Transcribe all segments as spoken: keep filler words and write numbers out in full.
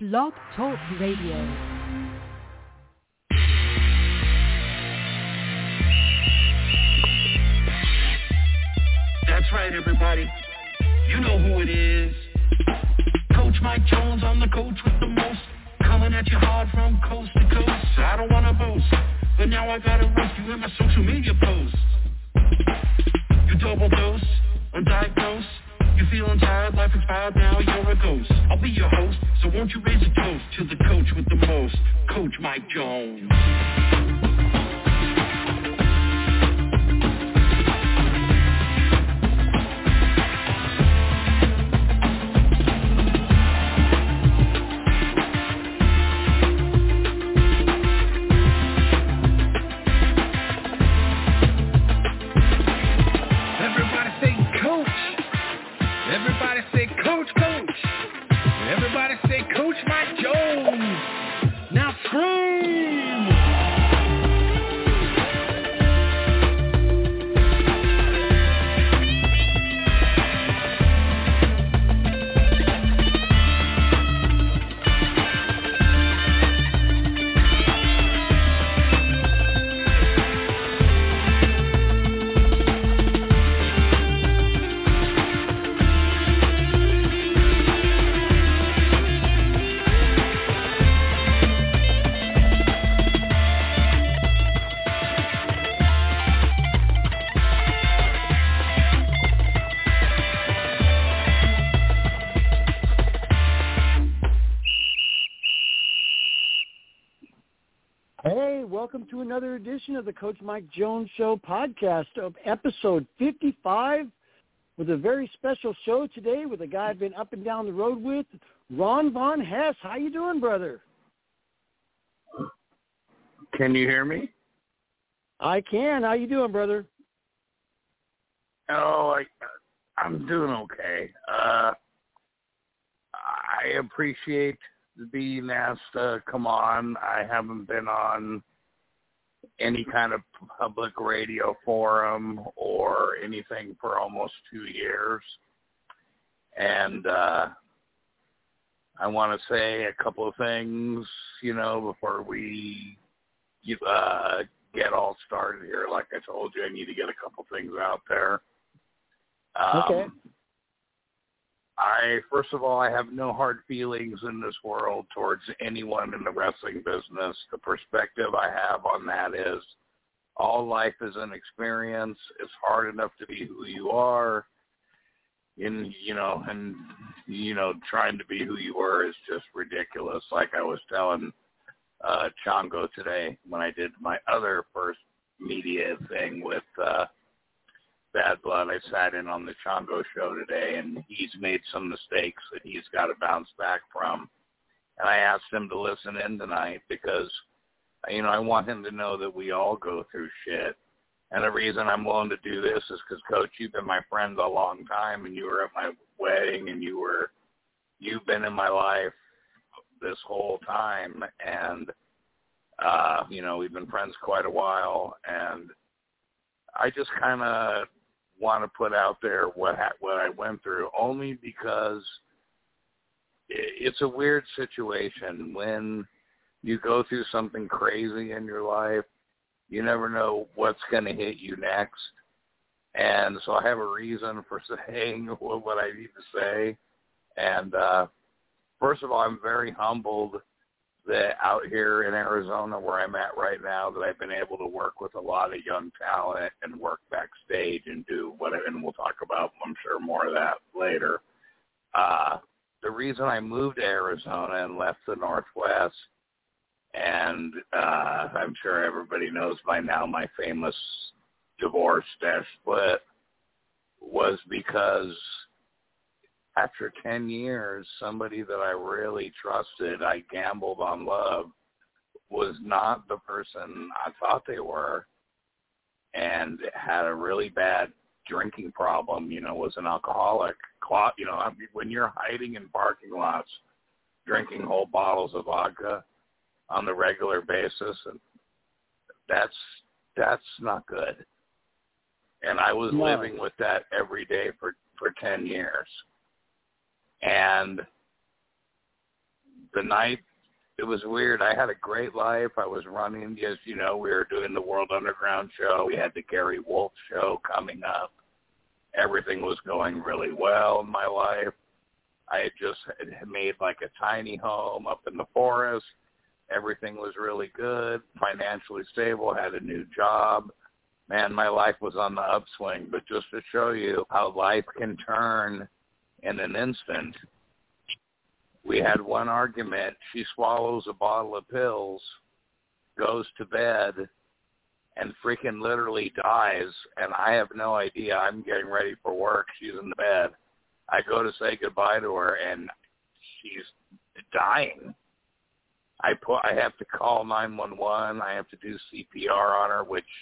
Blog Talk Radio. That's right, everybody. You know who it is. Coach Mike Jones, I'm the coach with the most. Coming at you hard from coast to coast. I don't want to boast, but now I gotta roast you in my social media posts. You double dose, undiagnosed. You feeling tired, life expired, now you're a ghost. I'll be your host, so won't you raise a toast to the coach with the most, Coach Mike Jones. Welcome to another edition of the Coach Mike Jones Show podcast of episode fifty-five with a very special show today with a guy I've been up and down the road with, Ron Von Hess. How you doing, brother? Can you hear me? I can. How you doing, brother? Oh, I, I'm doing okay. Uh, I appreciate being asked to come on. I haven't been on any kind of public radio forum or anything for almost two years. And uh, I want to say a couple of things, you know, before we uh, get all started here. Like I told you, I need to get a couple things out there. Um, okay. I, first of all, I have no hard feelings in this world towards anyone in the wrestling business. The perspective I have on that is all life is an experience. It's hard enough to be who you are. And, you know, and, you know, trying to be who you were is just ridiculous. Like I was telling uh, Chongo today when I did my other first media thing with uh Bad Blood, I sat in on the Chongo show today, and he's made some mistakes that he's got to bounce back from. And I asked him to listen in tonight because, you know, I want him to know that we all go through shit. And the reason I'm willing to do this is because, Coach, you've been my friend a long time, and you were at my wedding, and you were, you've been in my life this whole time. And, uh, you know, we've been friends quite a while, and I just kind of want to put out there what ha- what I went through, only because it's a weird situation when you go through something crazy in your life. You never know what's going to hit you next, and so I have a reason for saying what I need to say. And uh, first of all, I'm very humbled that out here in Arizona where I'm at right now, that I've been able to work with a lot of young talent and work backstage and do whatever, and we'll talk about, I'm sure, more of that later. Uh, the reason I moved to Arizona and left the Northwest, and uh, I'm sure everybody knows by now my famous divorce dash split, was because after ten years, somebody that I really trusted, I gambled on love, was not the person I thought they were, and had a really bad drinking problem, you know, was an alcoholic. You know, I mean, when you're hiding in parking lots, drinking whole bottles of vodka on the regular basis, and that's that's not good. And I was no. living with that every day for, for ten years. And the night, it was weird. I had a great life. I was running, as you know, we were doing the World Underground show. We had the Gary Wolf show coming up. Everything was going really well in my life. I had just had made like a tiny home up in the forest. Everything was really good, financially stable, had a new job. Man, my life was on the upswing. But just to show you how life can turn in an instant, we had one argument. She swallows a bottle of pills, goes to bed, and freaking literally dies. And I have no idea. I'm getting ready for work. She's in the bed. I go to say goodbye to her, and she's dying. I put. I have to call nine one one. I have to do C P R on her, which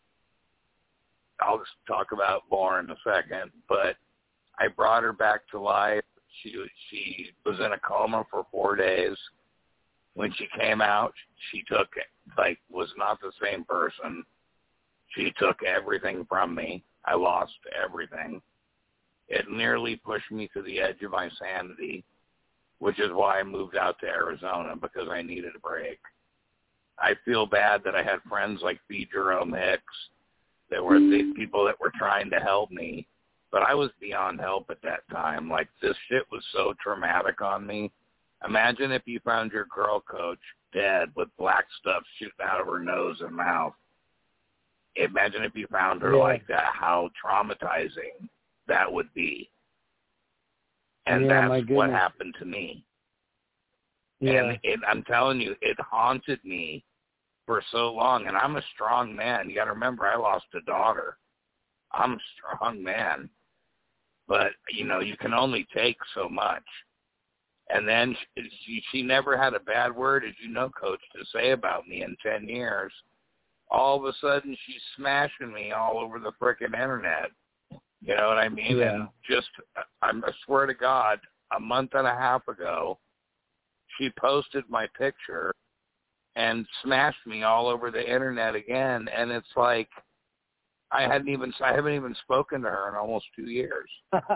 I'll just talk about more in a second. But I brought her back to life. She she was in a coma for four days. When she came out, she took it, like, was not the same person. She took everything from me. I lost everything. It nearly pushed me to the edge of my sanity, which is why I moved out to Arizona, because I needed a break. I feel bad that I had friends like B. Jerome Hicks that were the people that were trying to help me, but I was beyond help at that time. Like, this shit was so traumatic on me. Imagine if you found your girl coach dead with black stuff shooting out of her nose and mouth. Imagine if you found her yeah. like that, how traumatizing that would be. And yeah, that's what happened to me. Yeah. And it, I'm telling you, it haunted me for so long. And I'm a strong man. You got to remember, I lost a daughter. I'm a strong man. But, you know, you can only take so much. And then she, she never had a bad word, as you know, Coach, to say about me in ten years. All of a sudden, she's smashing me all over the frickin' internet. You know what I mean? Yeah. And just, I swear to God, a month and a half ago, she posted my picture and smashed me all over the internet again. And it's like, I hadn't even, I haven't even spoken to her in almost two years.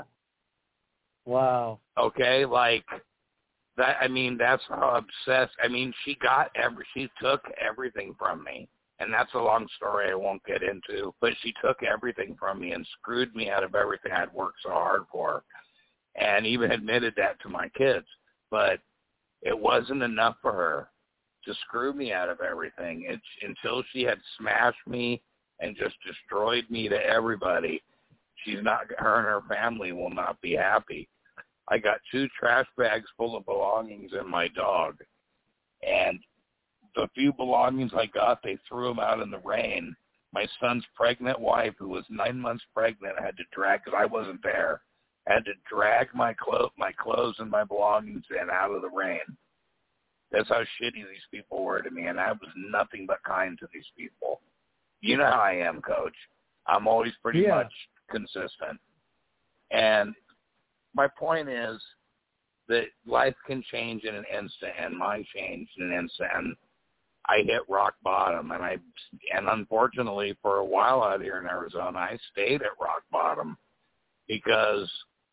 Wow. Okay, like that. I mean, that's how obsessed. I mean, she got every, she took everything from me. And that's a long story I won't get into, but she took everything from me and screwed me out of everything I'd worked so hard for, and even admitted that to my kids. But it wasn't enough for her to screw me out of everything. It, until she had smashed me and just destroyed me to everybody, she's not, her and her family will not be happy. I got two trash bags full of belongings and my dog, and the few belongings I got, they threw them out in the rain. My son's pregnant wife, who was nine months pregnant, had to drag, because I wasn't there, had to drag my, clo- my clothes and my belongings in out of the rain. That's how shitty these people were to me, and I was nothing but kind to these people. You know how I am, Coach. I'm always pretty yeah. much consistent. And my point is that life can change in an instant, and mine changed in an instant. And I hit rock bottom, and I, and unfortunately, for a while out here in Arizona, I stayed at rock bottom because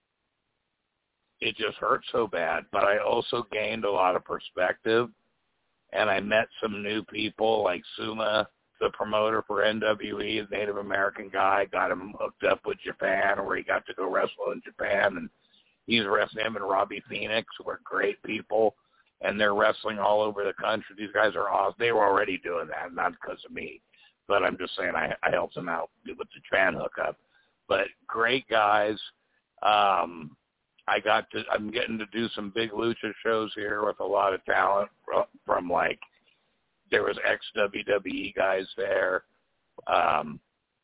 it just hurt so bad. But I also gained a lot of perspective, and I met some new people like Suma, the promoter for N W E, the Native American guy, got him hooked up with Japan, where he got to go wrestle in Japan, and he's wrestling him and Robbie Phoenix, who are great people. And they're wrestling all over the country. These guys are awesome. They were already doing that, not because of me. But I'm just saying I, I helped them out with the Japan hookup. But great guys. Um, I got to, I'm getting to do some big lucha shows here with a lot of talent from, from like, there was ex-W W E guys there. Um,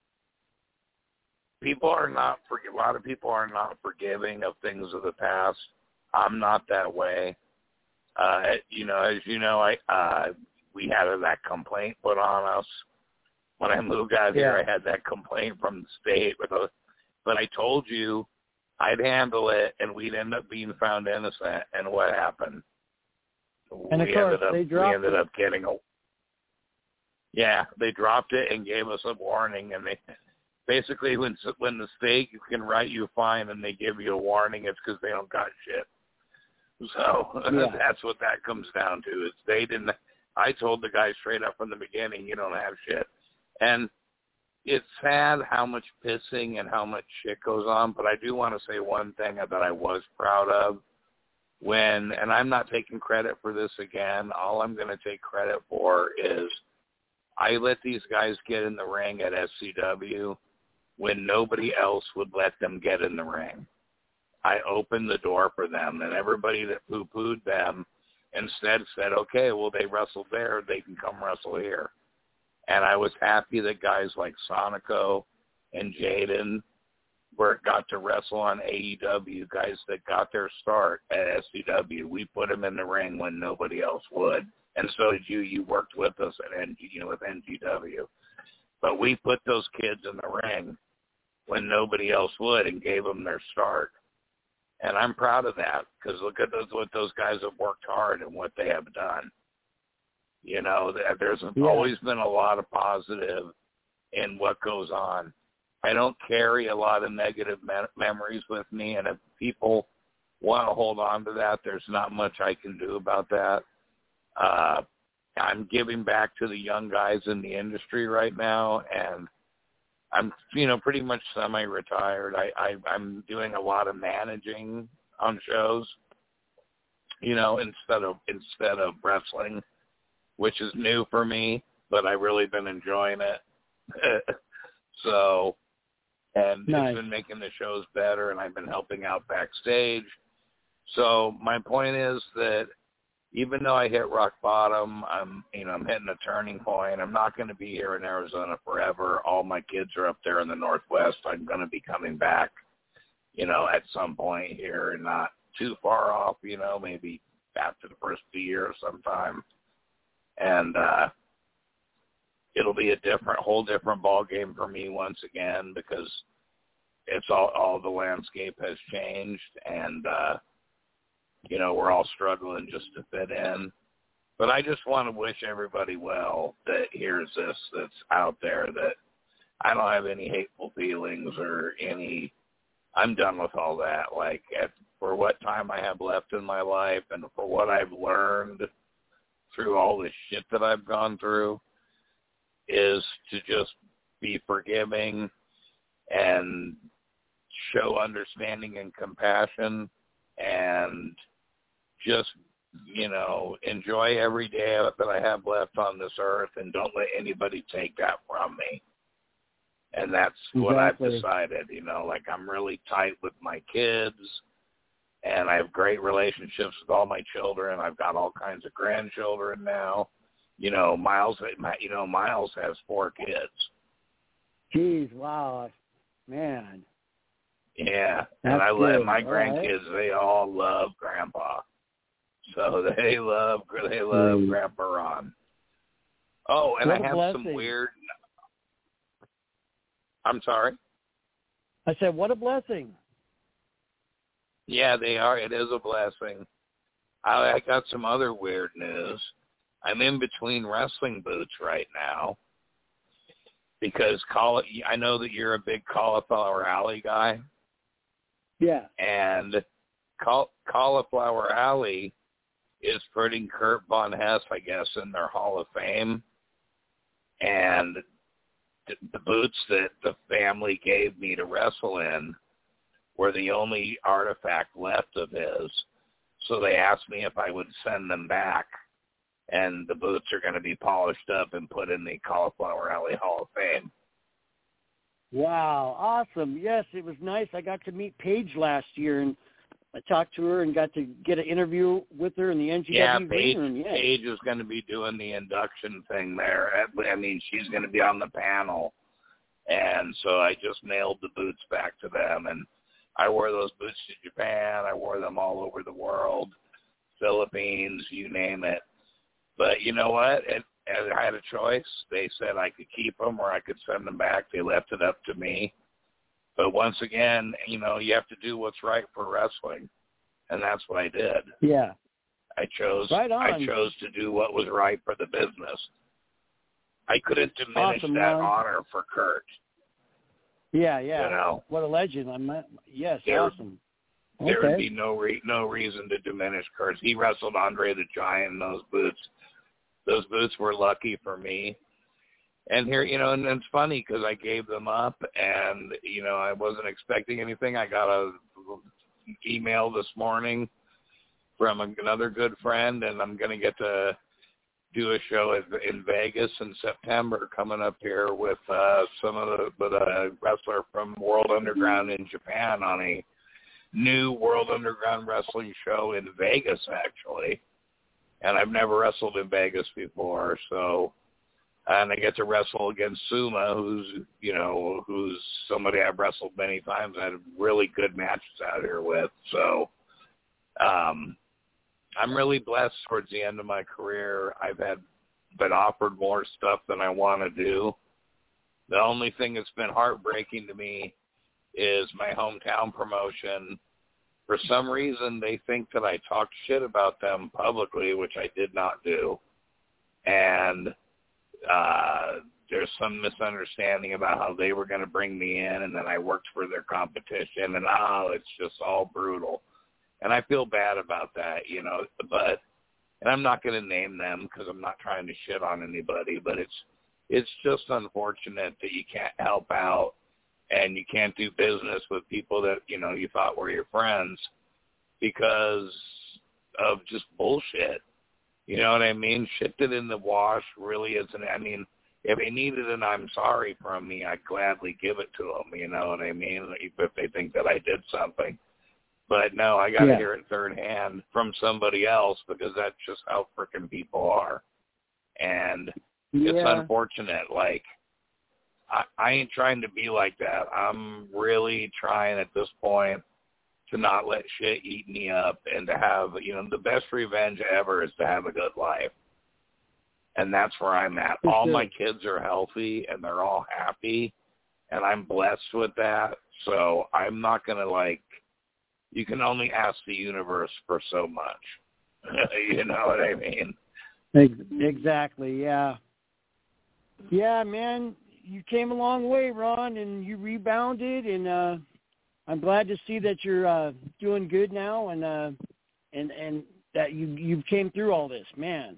people are not, a lot of people are not forgiving of things of the past. I'm not that way. Uh, you know, as you know, I uh, we had that complaint put on us when I moved out here. Yeah. I had that complaint from the state, with a, but I told you I'd handle it, and we'd end up being found innocent. And what happened? And of we course, ended up, they dropped we ended it. up getting a. Yeah, they dropped it and gave us a warning, and they basically when when the state can write you a fine and they give you a warning, it's because they don't got shit. So yeah. that's what that comes down to. Is they didn't. I told the guy straight up from the beginning, you don't have shit. And it's sad how much pissing and how much shit goes on, but I do want to say one thing that I was proud of when, and I'm not taking credit for this again, all I'm going to take credit for is I let these guys get in the ring at S C W when nobody else would let them get in the ring. I opened the door for them, and everybody that poo-pooed them instead said, okay, well, they wrestled there, they can come wrestle here. And I was happy that guys like Sonico and Jaden were got to wrestle on A E W, guys that got their start at S C W. We put them in the ring when nobody else would. And so did you. You worked with us at N G, you know, with N G W. But we put those kids in the ring when nobody else would and gave them their start. And I'm proud of that because look at those, what those guys have worked hard and what they have done. You know, there's yeah. always been a lot of positive in what goes on. I don't carry a lot of negative me- memories with me, and if people want to hold on to that, there's not much I can do about that. Uh, I'm giving back to the young guys in the industry right now, and I'm, you know, pretty much semi-retired. I, I, I'm doing a lot of managing on shows, you know, instead of instead of wrestling, which is new for me, but I've really been enjoying it. So, and nice. It's been making the shows better, and I've been helping out backstage. So my point is that even though I hit rock bottom, I'm, you know, I'm hitting a turning point. I'm not going to be here in Arizona forever. All my kids are up there in the Northwest. I'm going to be coming back, you know, at some point here, and not too far off, you know, maybe after the first of the year sometime. And uh, it'll be a different, whole different ball game for me once again because it's all, all the landscape has changed, and uh, you know, we're all struggling just to fit in. But I just want to wish everybody well that hears this, that's out there, that I don't have any hateful feelings or any, I'm done with all that. Like, at, for what time I have left in my life and for what I've learned through all this shit that I've gone through is to just be forgiving and show understanding and compassion and just, you know, enjoy every day that I have left on this earth and don't let anybody take that from me. And that's exactly what I've decided, you know, like I'm really tight with my kids and I have great relationships with all my children. I've got all kinds of grandchildren now. You know, Miles, you know, Miles has four kids. Jeez, wow, man. Yeah, that's and I good. let my all grandkids, right. they all love Grandpa. So they love, they love mm. Grandpa Ron. Oh, and what I have blessing. some weird, I'm sorry? I said, what a blessing. Yeah, they are. It is a blessing. I, I got some other weird news. I'm in between wrestling boots right now because call, I know that you're a big Cauliflower Alley guy. Yeah. And Caul- Cauliflower Alley is putting Kurt Von Hess, I guess, in their Hall of Fame. And th- the boots that the family gave me to wrestle in were the only artifact left of his. So they asked me if I would send them back. And the boots are going to be polished up and put in the Cauliflower Alley Hall of Fame. Wow, awesome. Yes, it was nice. I got to meet Paige last year, and I talked to her and got to get an interview with her in the N G W yeah, ring Paige, room. Yeah, Paige is going to be doing the induction thing there. I mean, she's going to be on the panel. And so I just mailed the boots back to them, and I wore those boots to Japan. I wore them all over the world, Philippines, you name it. But you know what? It, I had a choice. They said I could keep them or I could send them back. They left it up to me. But once again, you know, you have to do what's right for wrestling, and that's what I did. Yeah, I chose. Right on. I chose to do what was right for the business. I couldn't diminish awesome, that Ron. honor for Kurt. Yeah, yeah. You know, what a legend! I'm not, yes, there, awesome. there Okay. would be no re- no reason to diminish Kurtz. He wrestled Andre the Giant in those boots. Those boots were lucky for me. And here, you know, and it's funny because I gave them up, and you know, I wasn't expecting anything. I got a email this morning from another good friend, and I'm going to get to do a show in Vegas in September, coming up here with uh, some of the with a wrestler from World Underground in Japan on a new World Underground wrestling show in Vegas, actually. And I've never wrestled in Vegas before, so. And I get to wrestle against Suma, who's, you know, who's somebody I've wrestled many times. I had really good matches out here with. So um, I'm really blessed towards the end of my career. I've had been offered more stuff than I want to do. The only thing that's been heartbreaking to me is my hometown promotion. For some reason, they think that I talked shit about them publicly, which I did not do. And Uh, there's some misunderstanding about how they were going to bring me in, and then I worked for their competition, and oh, it's just all brutal. And I feel bad about that, you know, but, and I'm not going to name them because I'm not trying to shit on anybody, but it's, it's just unfortunate that you can't help out and you can't do business with people that, you know, you thought were your friends because of just bullshit. You know what I mean? Shit that in the wash really isn't. I mean, if they needed an I'm sorry from me, I'd gladly give it to them. You know what I mean? If they think that I did something. But no, I got to yeah. hear it third hand from somebody else because that's just how frickin' people are. And yeah. it's unfortunate. Like, I, I ain't trying to be like that. I'm really trying at this point to not let shit eat me up and to have, you know, the best revenge ever is to have a good life. And that's where I'm at. For all sure. my kids are healthy and they're all happy, and I'm blessed with that. So I'm not going to, like, you can only ask the universe for so much. You know what I mean? Exactly, yeah. Yeah, man, you came a long way, Ron, and you rebounded, and uh, I'm glad to see that you're uh, doing good now, and uh, and and that you you came through all this, man.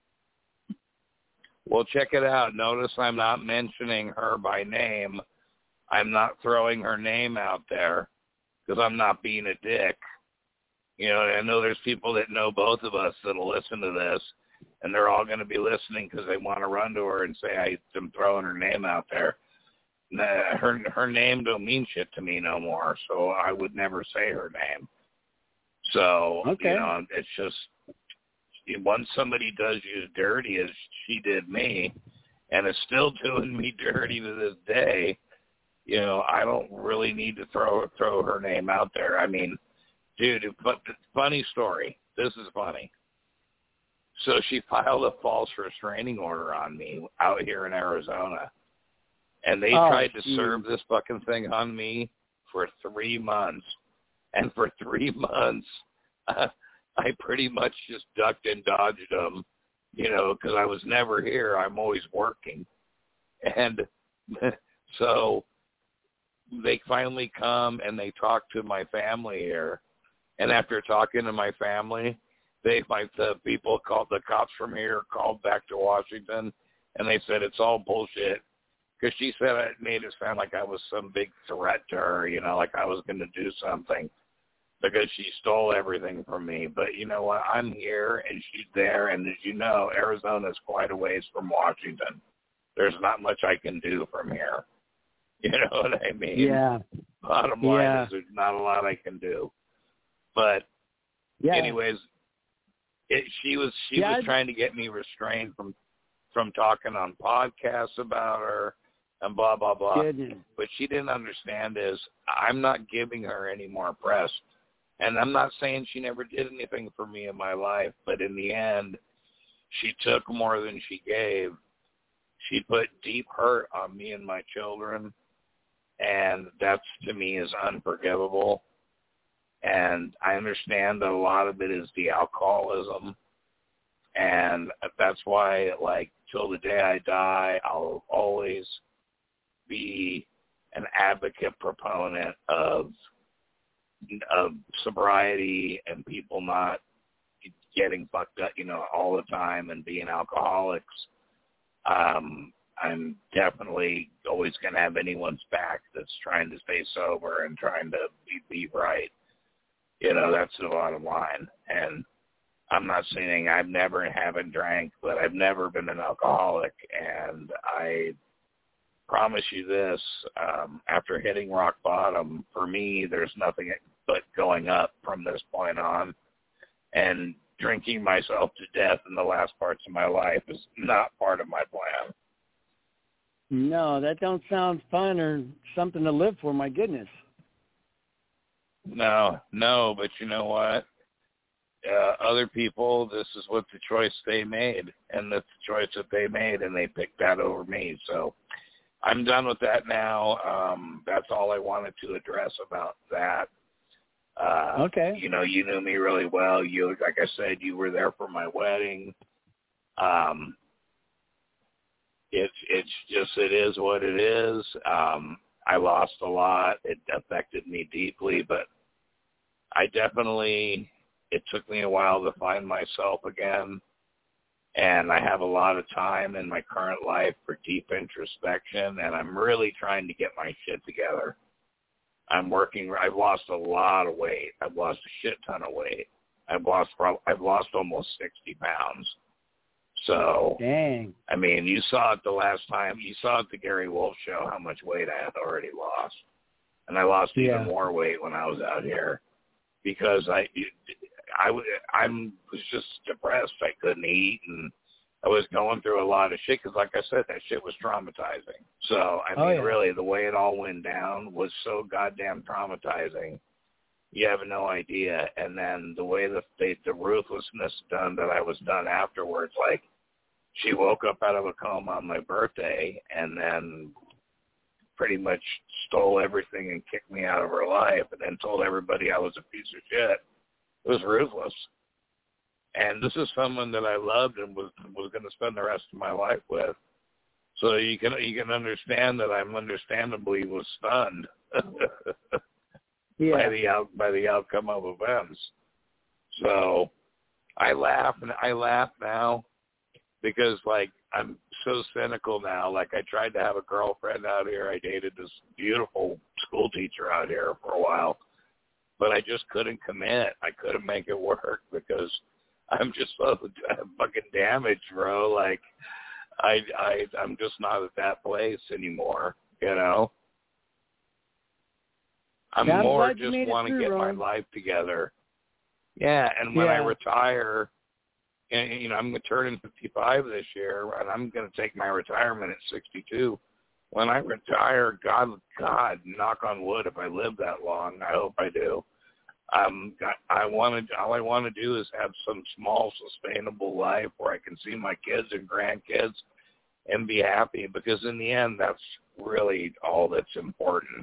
Well, check it out. Notice I'm not mentioning her by name. I'm not throwing her name out there because I'm not being a dick. You know, I know there's people that know both of us that'll listen to this, and they're all going to be listening because they want to run to her and say I'm throwing her name out there. Nah, her her name don't mean shit to me no more, so I would never say her name. So, okay. you know, it's just once somebody does you dirty as she did me, and is still doing me dirty to this day, you know, I don't really need to throw throw her name out there. I mean, dude, but funny story. This is funny. So she filed a false restraining order on me out here in Arizona. And they oh, tried to geez. serve this fucking thing on me for three months. And for three months, uh, I pretty much just ducked and dodged them, you know, because I was never here. I'm always working. And so they finally come and they talk to my family here. And after talking to my family, they, like the people called, the cops from here called back to Washington, and they said it's all bullshit. Because she said it made it sound like I was some big threat to her, you know, like I was going to do something because she stole everything from me. But you know what? I'm here and she's there. And as you know, Arizona is quite a ways from Washington. There's not much I can do from here. You know what I mean? Yeah. Bottom line yeah. is there's not a lot I can do. But yeah. anyways, it, she was she yeah, was I... trying to get me restrained from from talking on podcasts about her. And blah, blah, blah. Goodness. What she didn't understand is I'm not giving her any more press. And I'm not saying she never did anything for me in my life, but in the end, she took more than she gave. She put deep hurt on me and my children, and that's, to me, is unforgivable. And I understand that a lot of it is the alcoholism, and that's why, like, till the day I die, I'll always be an advocate proponent of of sobriety and people not getting fucked up, you know, all the time and being alcoholics, um, I'm definitely always going to have anyone's back that's trying to stay sober and trying to be, be right. You know, that's the bottom line. And I'm not saying I've never haven't drank, but I've never been an alcoholic. And I promise you this, um, after hitting rock bottom, for me, there's nothing but going up from this point on. And drinking myself to death in the last parts of my life is not part of my plan. No, that don't sound fun or something to live for, my goodness. No, no, but you know what? Uh, other people, this is what the choice they made, and that's the choice that they made, and they picked that over me. So I'm done with that now. Um, that's all I wanted to address about that. Uh, okay. You know, you knew me really well. You, like I said, you were there for my wedding. Um, it's it's just it is what it is. Um, I lost a lot. It affected me deeply, but I definitely. It took me a while to find myself again, and I have a lot of time in my current life for deep introspection, and I'm really trying to get my shit together. I'm working. I've lost a lot of weight. I've lost a shit ton of weight. I've lost. I've lost almost sixty pounds. So, dang. I mean, you saw it the last time. You saw it at the Gary Wolf show how much weight I had already lost, and I lost yeah. even more weight when I was out here because I, I, I'm was just depressed. I couldn't eat, and I was going through a lot of shit because, like I said, that shit was traumatizing. So, I mean, oh, yeah. really, the way it all went down was so goddamn traumatizing. You have no idea. And then the way the the, the ruthlessness done that I was done afterwards, like she woke up out of a coma on my birthday and then pretty much stole everything and kicked me out of her life and then told everybody I was a piece of shit. It was ruthless. And this is someone that I loved and was was going to spend the rest of my life with. So you can you can understand that I'm understandably was stunned yeah. by the out by the outcome of events. So I laugh and I laugh now because like I'm so cynical now. Like I tried to have a girlfriend out here. I dated this beautiful school teacher out here for a while, but I just couldn't commit. I couldn't make it work because I'm just so fucking damaged, bro. Like, I, I, I'm just not at that place anymore, you know? I'm yeah, I'm more just want to get Ron. my life together. Yeah, and when yeah. I retire, and, you know, I'm turning fifty-five this year, and I'm going to take my retirement at sixty-two. When I retire, God, God, knock on wood, if I live that long, I hope I do. Um, I wanted, all I want to do is have some small, sustainable life where I can see my kids and grandkids and be happy because in the end, that's really all that's important.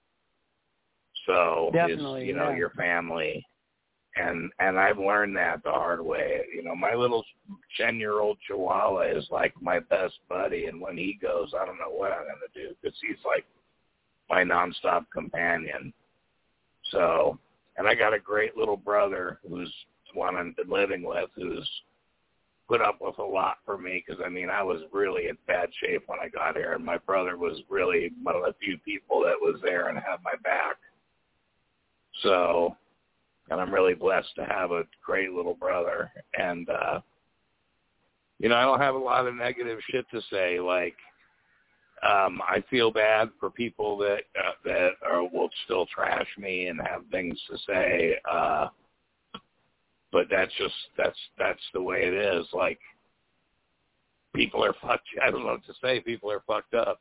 So, Definitely, is, you know, yeah. your family. And, and I've learned that the hard way. You know, my little ten-year-old Chihuahua is like my best buddy. And when he goes, I don't know what I'm going to do because he's like my nonstop companion. So, and I got a great little brother who's one I've been living with who's put up with a lot for me because, I mean, I was really in bad shape when I got here, and my brother was really one of the few people that was there and had my back. So, and I'm really blessed to have a great little brother. And, uh, you know, I don't have a lot of negative shit to say, like, Um, I feel bad for people that uh, that are, will still trash me and have things to say, uh, but that's just that's that's the way it is. Like people are fucked. I don't know what to say. People are fucked up.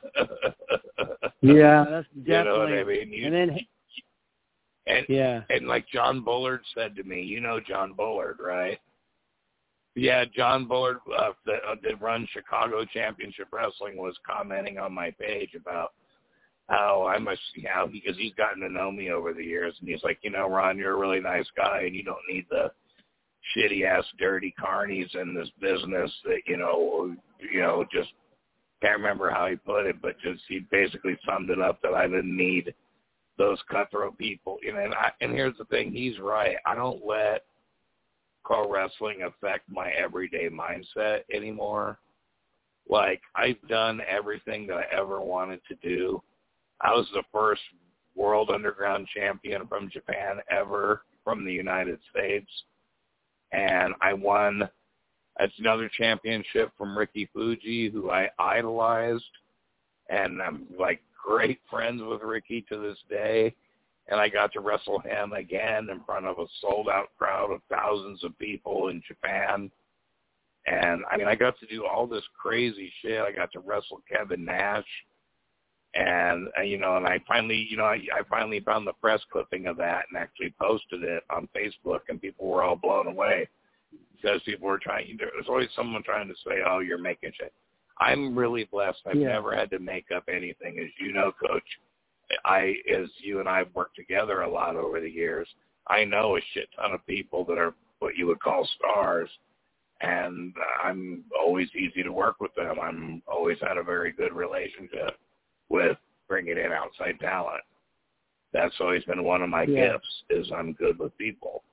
yeah, that's definitely. You know what I mean? You, and then, and yeah, and like John Bullard said to me, you know John Bullard, right? Yeah, John Bullard, uh, that, uh, that runs Chicago Championship Wrestling, was commenting on my page about how I must, how because he's gotten to know me over the years, and he's like, you know, Ron, you're a really nice guy, and you don't need the shitty ass, dirty carnies in this business that you know, you know, just can't remember how he put it, but just he basically summed it up that I didn't need those cutthroat people. You know, and, I, and here's the thing. He's right. I don't let pro wrestling affect my everyday mindset anymore. Like, I've done everything that I ever wanted to do. I was the first World Underground champion from Japan ever from the United States. And I won another championship from Ricky Fuji, who I idolized. And I'm, like, great friends with Ricky to this day. And I got to wrestle him again in front of a sold-out crowd of thousands of people in Japan. And, I mean, I got to do all this crazy shit. I got to wrestle Kevin Nash. And, uh, you know, and I finally, you know, I, I finally found the press clipping of that and actually posted it on Facebook, and people were all blown away because people were trying, there's always someone trying to say, oh, you're making shit. I'm really blessed. I've yeah. never had to make up anything. As you know, Coach, I, as you and I have worked together a lot over the years, I know a shit ton of people that are what you would call stars, and I'm always easy to work with them. I'm always had a very good relationship with bringing in outside talent. That's always been one of my yeah. gifts, is I'm good with people.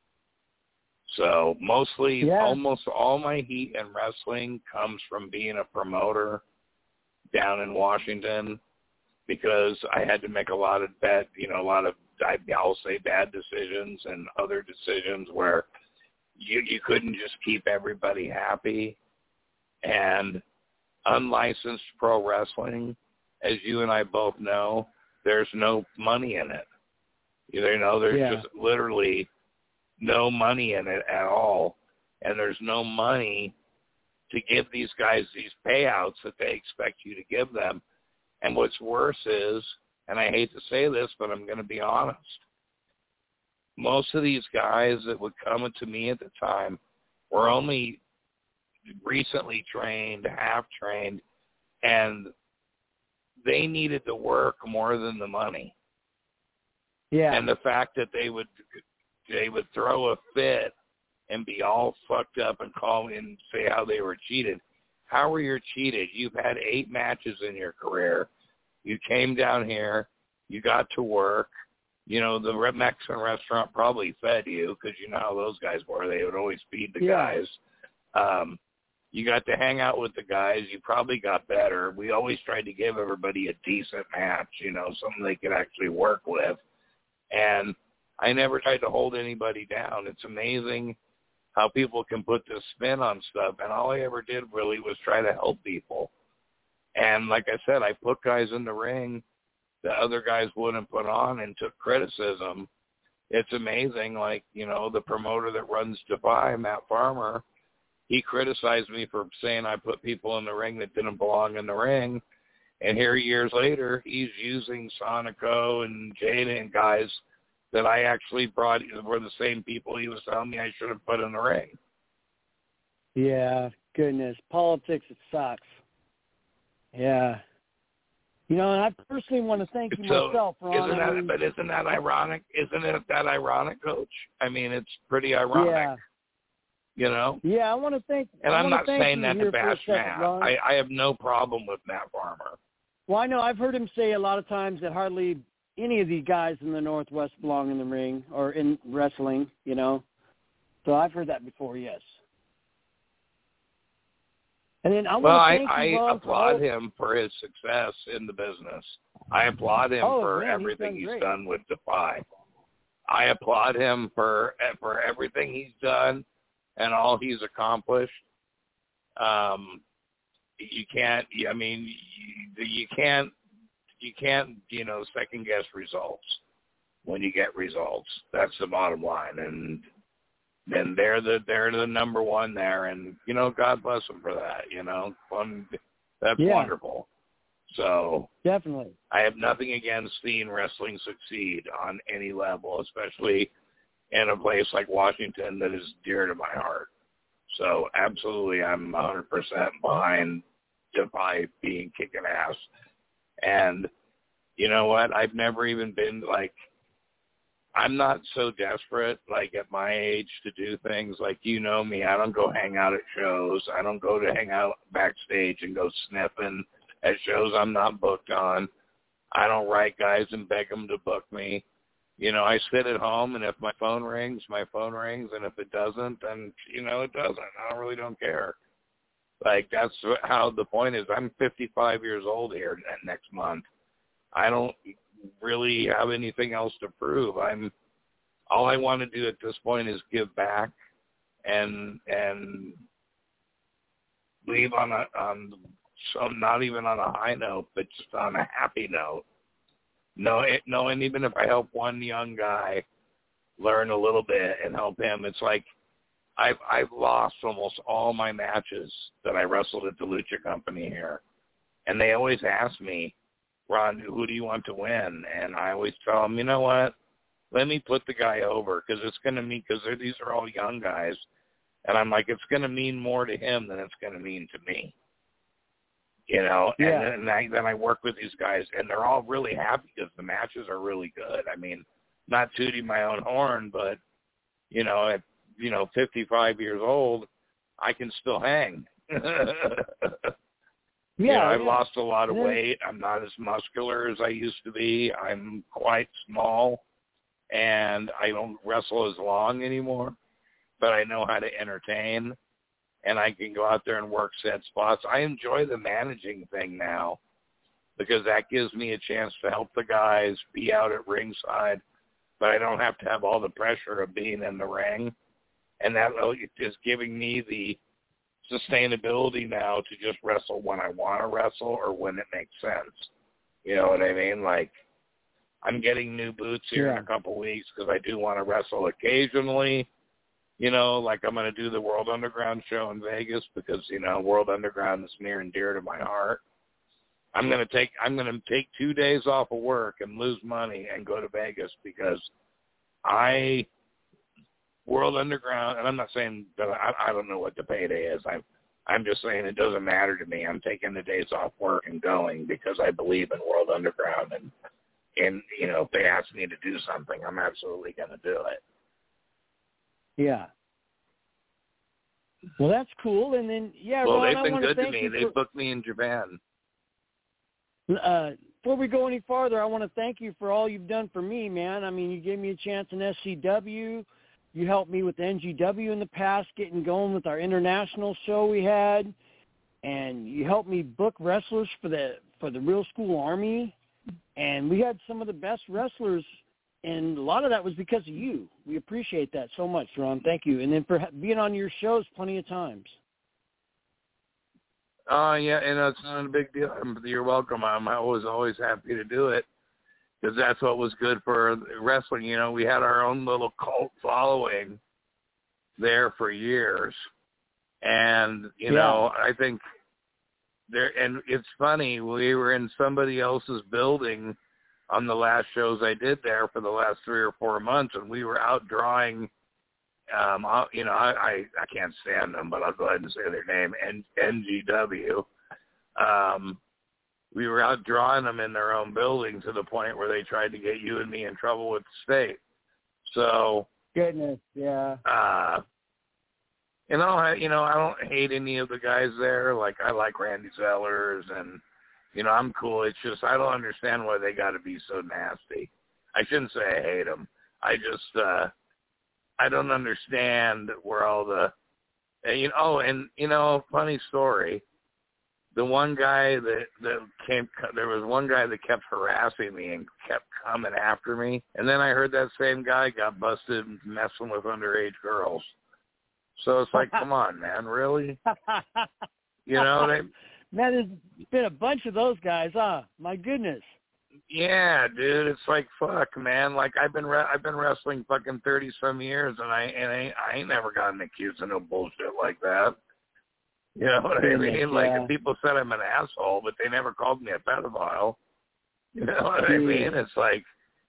So mostly, yeah. almost all my heat in wrestling comes from being a promoter down in Washington, because I had to make a lot of bad, you know, a lot of, I'll say bad decisions and other decisions where you, you couldn't just keep everybody happy. And unlicensed pro wrestling, as you and I both know, there's no money in it. You know, there's yeah. just literally no money in it at all. And there's no money to give these guys these payouts that they expect you to give them. And what's worse is, and I hate to say this, but I'm going to be honest, most of these guys that would come to me at the time were only recently trained, half trained, and they needed the work more than the money. Yeah. And the fact that they would they would throw a fit and be all fucked up and call me and say how they were cheated. How were you cheated? You've had eight matches in your career. You came down here. You got to work. You know, the Mexican restaurant probably fed you, because you know how those guys were. They would always feed the yeah. guys. Um, you got to hang out with the guys. You probably got better. We always tried to give everybody a decent match, you know, something they could actually work with. And I never tried to hold anybody down. It's amazing how people can put this spin on stuff. And all I ever did really was try to help people. And like I said, I put guys in the ring that other guys wouldn't put on and took criticism. It's amazing. Like, you know, the promoter that runs Defy, Matt Farmer, he criticized me for saying I put people in the ring that didn't belong in the ring. And here years later, he's using Sonico and Jada and guys that I actually brought were the same people he was telling me I should have put in the ring. Yeah, goodness. Politics, it sucks. Yeah. You know, and I personally want to thank you so myself, Ron. Isn't that, I mean, but isn't that ironic? Isn't it that ironic, Coach? I mean, it's pretty ironic. Yeah. You know? Yeah, I want to thank And I I'm want not to thank saying you that here to bash for a second, Matt. Ron. I, I have no problem with Matt Farmer. Well, I know I've heard him say a lot of times that hardly any of these guys in the Northwest belong in the ring or in wrestling, you know. So I've heard that before, yes. And then I well, want I, to thank I you, Ron, applaud for him for his success in the business. I applaud him oh, for man, everything he's, he's he's done with Defy. I applaud him for for everything he's done and all he's accomplished. Um, you can't. I mean, you, you can't. You can't. You know, second guess results when you get results. That's the bottom line, and then they're the they're the number one there, and you know, God bless them for that. You know, fun. That's yeah. wonderful. So definitely, I have nothing against seeing wrestling succeed on any level, especially in a place like Washington that is dear to my heart. So absolutely, I'm one hundred percent behind Defy being kicking ass. And you know what? I've never even been like, I'm not so desperate, like at my age, to do things like, you know me, I don't go hang out at shows. I don't go to hang out backstage and go sniffing at shows I'm not booked on. I don't write guys and beg them to book me. You know, I sit at home, and if my phone rings, my phone rings, and if it doesn't, then, you know, it doesn't. I don't, really don't care. Like, that's how the point is. I'm fifty-five years old here next month. I don't really have anything else to prove. I'm all I want to do at this point is give back and and leave on a on some not even on a high note, but just on a happy note. No, it, no, and even if I help one young guy learn a little bit and help him, it's like I've I've lost almost all my matches that I wrestled at the Lucha Company here, and they always ask me, Ron, who do you want to win? And I always tell them, you know what? Let me put the guy over because it's going to mean because these are all young guys, and I'm like, it's going to mean more to him than it's going to mean to me. You know, yeah. and, then I, then I work with these guys, and they're all really happy because the matches are really good. I mean, not tooting my own horn, but, you know, at, you know, fifty-five years old, I can still hang. Yeah, you know, I've yeah. lost a lot of yeah. weight. I'm not as muscular as I used to be. I'm quite small, and I don't wrestle as long anymore, but I know how to entertain. And I can go out there and work set spots. I enjoy the managing thing now because that gives me a chance to help the guys be out at ringside, but I don't have to have all the pressure of being in the ring. And that is giving me the sustainability now to just wrestle when I want to wrestle or when it makes sense. You know what I mean? Like, I'm getting new boots here yeah. in a couple weeks because I do want to wrestle occasionally. You know, like I'm going to do the World Underground show in Vegas because, you know, World Underground is near and dear to my heart. I'm going to take I'm going to take two days off of work and lose money and go to Vegas because I World Underground, and I'm not saying that I, I don't know what the payday is. I'm I'm just saying it doesn't matter to me. I'm taking the days off work and going because I believe in World Underground, and and you know, if they ask me to do something, I'm absolutely going to do it. Yeah. Well, that's cool. And then, yeah, well, Ron, they've been I good to to me. For, they booked me in Japan. Uh, before we go any farther, I want to thank you for all you've done for me, man. I mean, you gave me a chance in S C W. You helped me with N G W in the past, getting going with our international show we had, and you helped me book wrestlers for the for the Real School Army. And we had some of the best wrestlers. And a lot of that was because of you. We appreciate that so much, Ron. Thank you. And then for being on your shows plenty of times. Oh, uh, yeah, and it's not a big deal. You're welcome. I'm always, always happy to do it because that's what was good for wrestling. You know, we had our own little cult following there for years. And, you yeah. know, I think there, and it's funny, we were in somebody else's building on the last shows I did there for the last three or four months, and we were out drawing, um, you know, I, I, I can't stand them, but I'll go ahead and say their name, N- NGW. Um, we were out drawing them in their own building to the point where they tried to get you and me in trouble with the state. So, goodness, yeah. Uh, you know, I, you know, I don't hate any of the guys there. Like, I like Randy Zellers and, you know, I'm cool. It's just I don't understand why they got to be so nasty. I shouldn't say I hate them. I just uh, I don't understand where all the uh, you know. Oh, and you know, funny story. The one guy that that came, there was one guy that kept harassing me and kept coming after me. And then I heard that same guy got busted messing with underage girls. So it's like, come on, man, really? You know, they. Man, there's been a bunch of those guys, huh? My goodness. Yeah, dude, it's like fuck, man. Like I've been re- I've been wrestling fucking thirty some years, and I and I, I ain't never gotten accused of no bullshit like that. You know what I mean? Like yeah. people said I'm an asshole, but they never called me a pedophile. You know what I mean? It's like,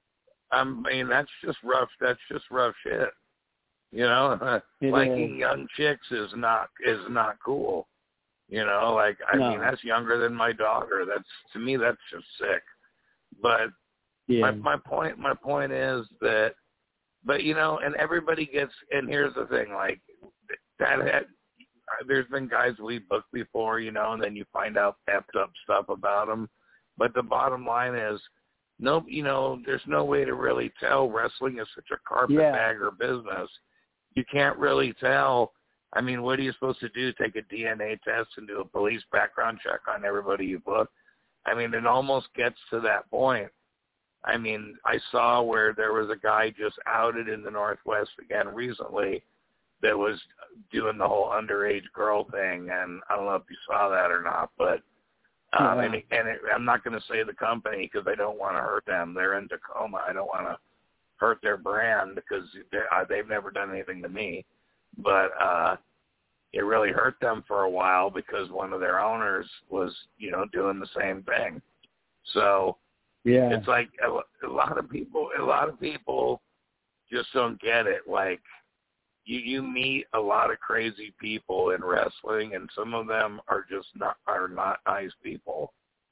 I mean that's just rough. That's just rough shit. You know, liking is. young chicks is not is not cool. You know, like, I no. mean, that's younger than my daughter. That's, to me, that's just sick. But yeah. my, my point, my point is that, but, you know, and everybody gets, and here's the thing, like, that had, there's been guys we booked before, you know, and then you find out effed up stuff about them. But the bottom line is, no, you know, there's no way to really tell. Wrestling is such a carpetbagger yeah. business. You can't really tell. I mean, what are you supposed to do? Take a D N A test and do a police background check on everybody you book? I mean, it almost gets to that point. I mean, I saw where there was a guy just outed in the Northwest again recently that was doing the whole underage girl thing, and I don't know if you saw that or not, but um, yeah. and, it, and it, I'm not going to say the company because I don't want to hurt them. They're in Tacoma. I don't want to hurt their brand because uh, they've never done anything to me. But uh, it really hurt them for a while because one of their owners was, you know, doing the same thing. So yeah, it's like a, a lot of people, a lot of people just don't get it. Like you, you meet a lot of crazy people in wrestling, and some of them are just not are not nice people.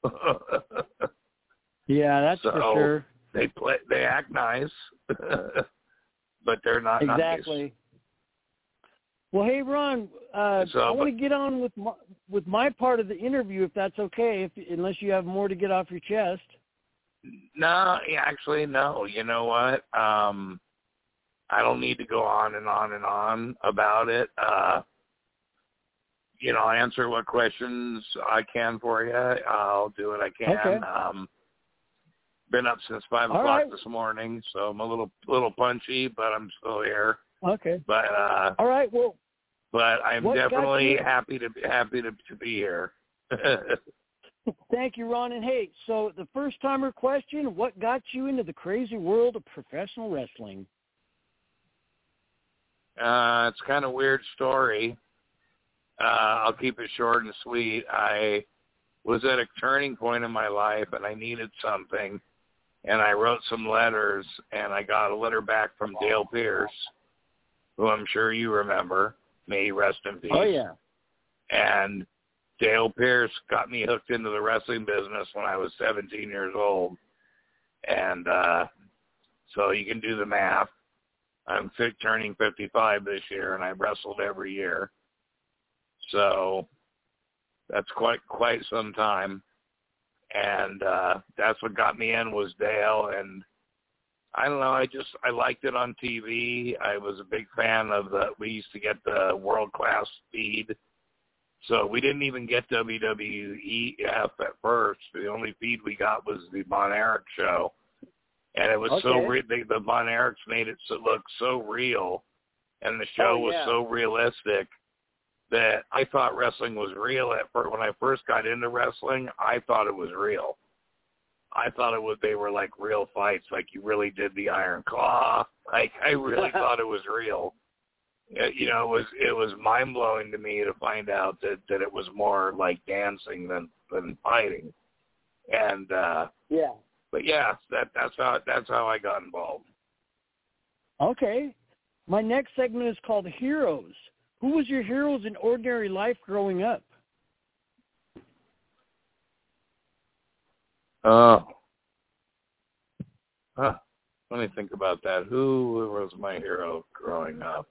Yeah, that's so for sure. They play, they act nice, but they're not exactly. nice. Well, hey, Ron, uh, so, I want to get on with my, with my part of the interview, if that's okay, if, unless you have more to get off your chest. No, actually, no. You know what? Um, I don't need to go on and on and on about it. Uh, you know, I'll answer what questions I can for you. I'll do what I can. Okay. Um, been up since five All o'clock right. this morning, so I'm a little little punchy, but I'm still here. Okay. But uh, all right. Well, but I'm definitely happy to be happy to to be here. Thank you, Ron. And hey, so the first timer question: what got you into the crazy world of professional wrestling? Uh, it's kind of a weird story. Uh, I'll keep it short and sweet. I was at a turning point in my life, and I needed something. And I wrote some letters, and I got a letter back from Dale Pierce, who I'm sure you remember. May he rest in peace. Oh, yeah. And Dale Pierce got me hooked into the wrestling business when I was seventeen years old. And uh, so you can do the math. I'm turning fifty-five this year, and I've wrestled every year. So that's quite quite some time. And uh, that's what got me in was Dale. And I don't know, I just, I liked it on T V. I was a big fan of the, we used to get the world-class feed. So we didn't even get W W E F at first. The only feed we got was the Von Erich show. And it was okay. so, re- the, the Von Erichs made it so, look so real. And the show oh, yeah. was so realistic that I thought wrestling was real at first. When I first got into wrestling, I thought it was real. I thought it was, they were like real fights, like you really did the Iron Claw. Like I really thought it was real. You know, it was it was mind blowing to me to find out that, that it was more like dancing than, than fighting. And uh, yeah, but yeah, that that's how that's how I got involved. Okay, my next segment is called Heroes. Who was your heroes in ordinary life growing up? Oh, huh. Let me think about that. Who was my hero growing up?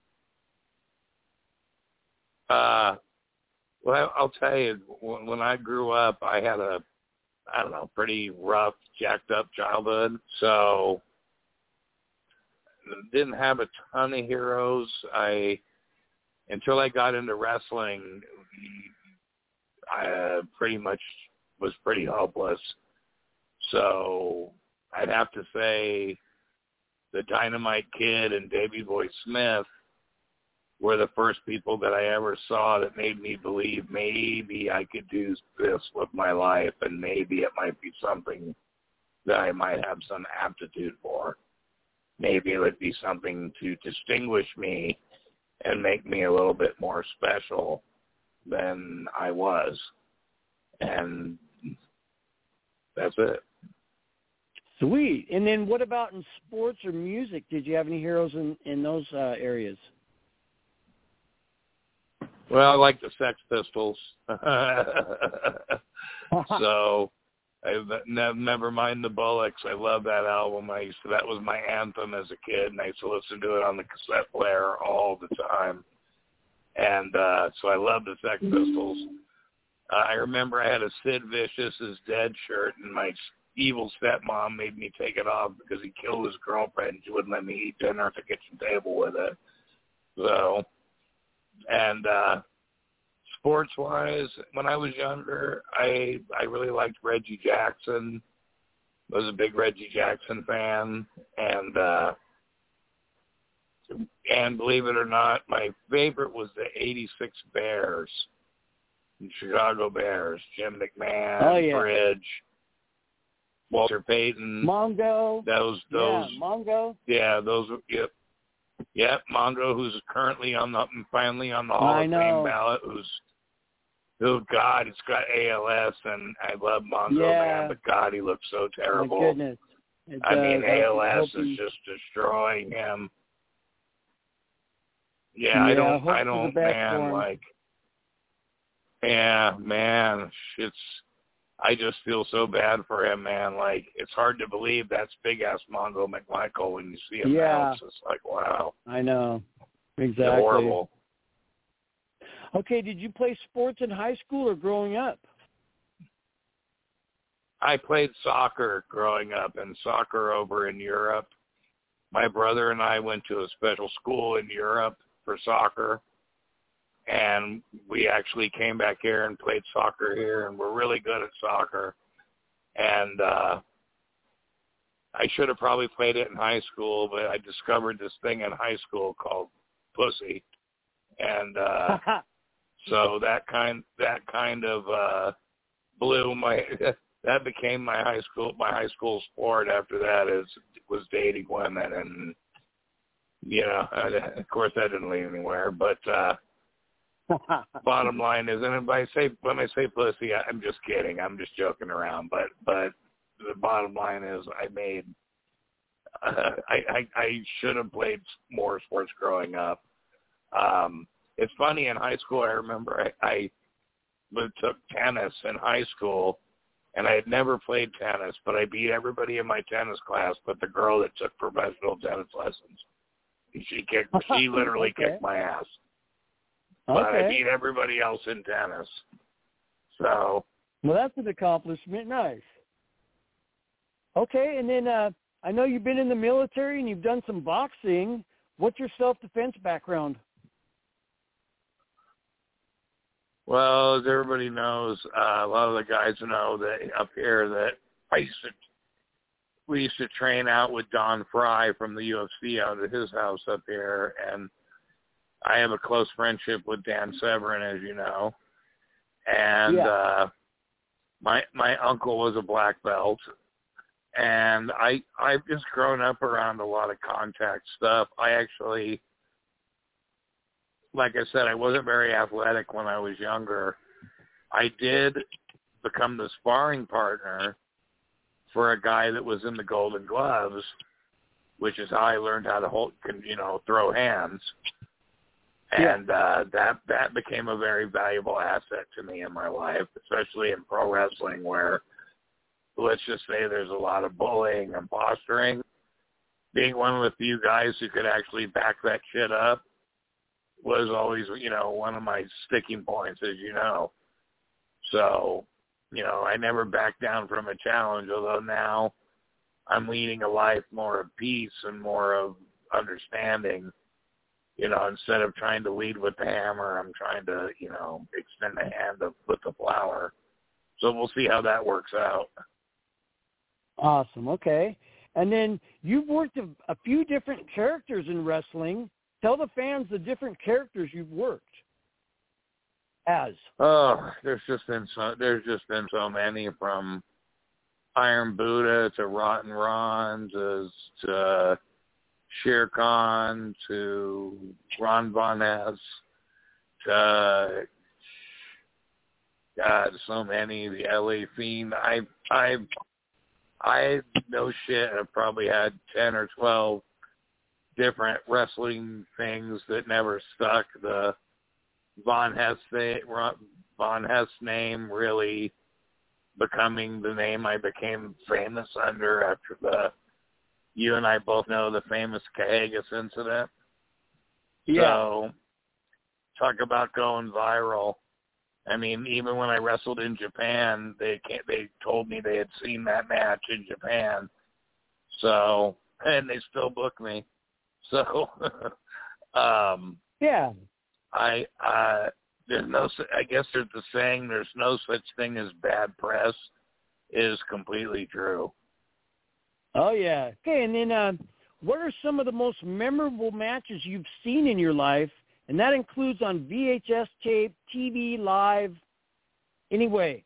Uh, well, I'll tell you, when I grew up, I had a, I don't know, pretty rough, jacked up childhood. So didn't have a ton of heroes. I, until I got into wrestling, I uh, pretty much was pretty hopeless. So I'd have to say the Dynamite Kid and Davey Boy Smith were the first people that I ever saw that made me believe maybe I could do this with my life and maybe it might be something that I might have some aptitude for. Maybe it would be something to distinguish me and make me a little bit more special than I was. And that's it. Sweet. And then what about in sports or music? Did you have any heroes in, in those uh, areas? Well, I like the Sex Pistols. So, I never mind the Bullocks. I love that album. I used to, that was my anthem as a kid, and I used to listen to it on the cassette player all the time. And uh, so I love the Sex Pistols. Uh, I remember I had a Sid Vicious is Dead shirt, and my evil stepmom made me take it off because he killed his girlfriend and she wouldn't let me eat dinner at the kitchen table with it. So, and uh, sports-wise, when I was younger, I I really liked Reggie Jackson. I was a big Reggie Jackson fan, and uh, and believe it or not, my favorite was the eighty-six Bears, the Chicago Bears, Jim McMahon, oh, yeah. Bridge, Walter Payton, Mongo. those those yeah, Mongo. Yeah, those yep. Yep, Mongo, who's currently on the finally on the Hall I of know. Fame ballot, who's oh God, it's got A L S, and I love Mongo, yeah. man, but God, he looks so terrible. My goodness. It I mean, does. A L S I is just destroying him. Yeah, yeah I don't, hope I for don't, the best man, for him. like, yeah, man, it's, I just feel so bad for him, man. Like, it's hard to believe that's big-ass Mongo McMichael when you see him yeah. now. It's just like, wow. I know. Exactly. It's horrible. Okay, did you play sports in high school or growing up? I played soccer growing up, and soccer over in Europe. My brother and I went to a special school in Europe for soccer, and we actually came back here and played soccer here, and we're really good at soccer. And uh, I should have probably played it in high school, but I discovered this thing in high school called pussy, and uh, so that kind that kind of uh, blew my. That became my high school my high school sport. After that is was dating women, and you know, of course that didn't lead anywhere. But uh, bottom line is, and if I say when I say pussy, I'm just kidding. I'm just joking around. But but the bottom line is, I made. Uh, I, I I should have played more sports growing up. Um, it's funny, in high school, I remember I, I took tennis in high school, and I had never played tennis, but I beat everybody in my tennis class but the girl that took professional tennis lessons. She kicked, she literally okay. kicked my ass. But okay. I beat everybody else in tennis. So. Well, that's an accomplishment. Nice. Okay, and then uh, I know you've been in the military and you've done some boxing. What's your self-defense background? Well, as everybody knows, uh, a lot of the guys know that up here that I used to, we used to train out with Don Fry from the U F C out at his house up here, and I have a close friendship with Dan Severin, as you know, and yeah. uh, my my uncle was a black belt, and I I've just grown up around a lot of contact stuff. I actually. Like I said, I wasn't very athletic when I was younger. I did become the sparring partner for a guy that was in the Golden Gloves, which is how I learned how to hold, you know, throw hands. And yeah. uh, that that became a very valuable asset to me in my life, especially in pro wrestling, where let's just say there's a lot of bullying and posturing. Being one of the few guys who could actually back that shit up was always, you know, one of my sticking points, as you know. So, you know, I never backed down from a challenge, although now I'm leading a life more of peace and more of understanding. You know, instead of trying to lead with the hammer, I'm trying to, you know, extend the hand of, with the flower. So we'll see how that works out. Awesome. Okay. And then you've worked a, a few different characters in wrestling. Tell the fans the different characters you've worked as. Oh, there's just been so there's just been so many, from Iron Buddha to Rotten Ron to, to Shere Khan to Ron Von Ness to God, so many. The L A Fiend. I I I no shit. I've probably had ten or twelve different wrestling things that never stuck. The Von Hess thing, Von Hess name really becoming the name I became famous under after the, you and I both know the famous Cahagas incident. Yeah. So talk about going viral. I mean, even when I wrestled in Japan, they can't, they told me they had seen that match in Japan. So, and they still book me. So, um, yeah, I, uh, there's no, I guess there's the saying, there's no such thing as bad press, is completely true. Oh, yeah. Okay, and then uh, what are some of the most memorable matches you've seen in your life? And that includes on V H S tape, T V, live, anyway.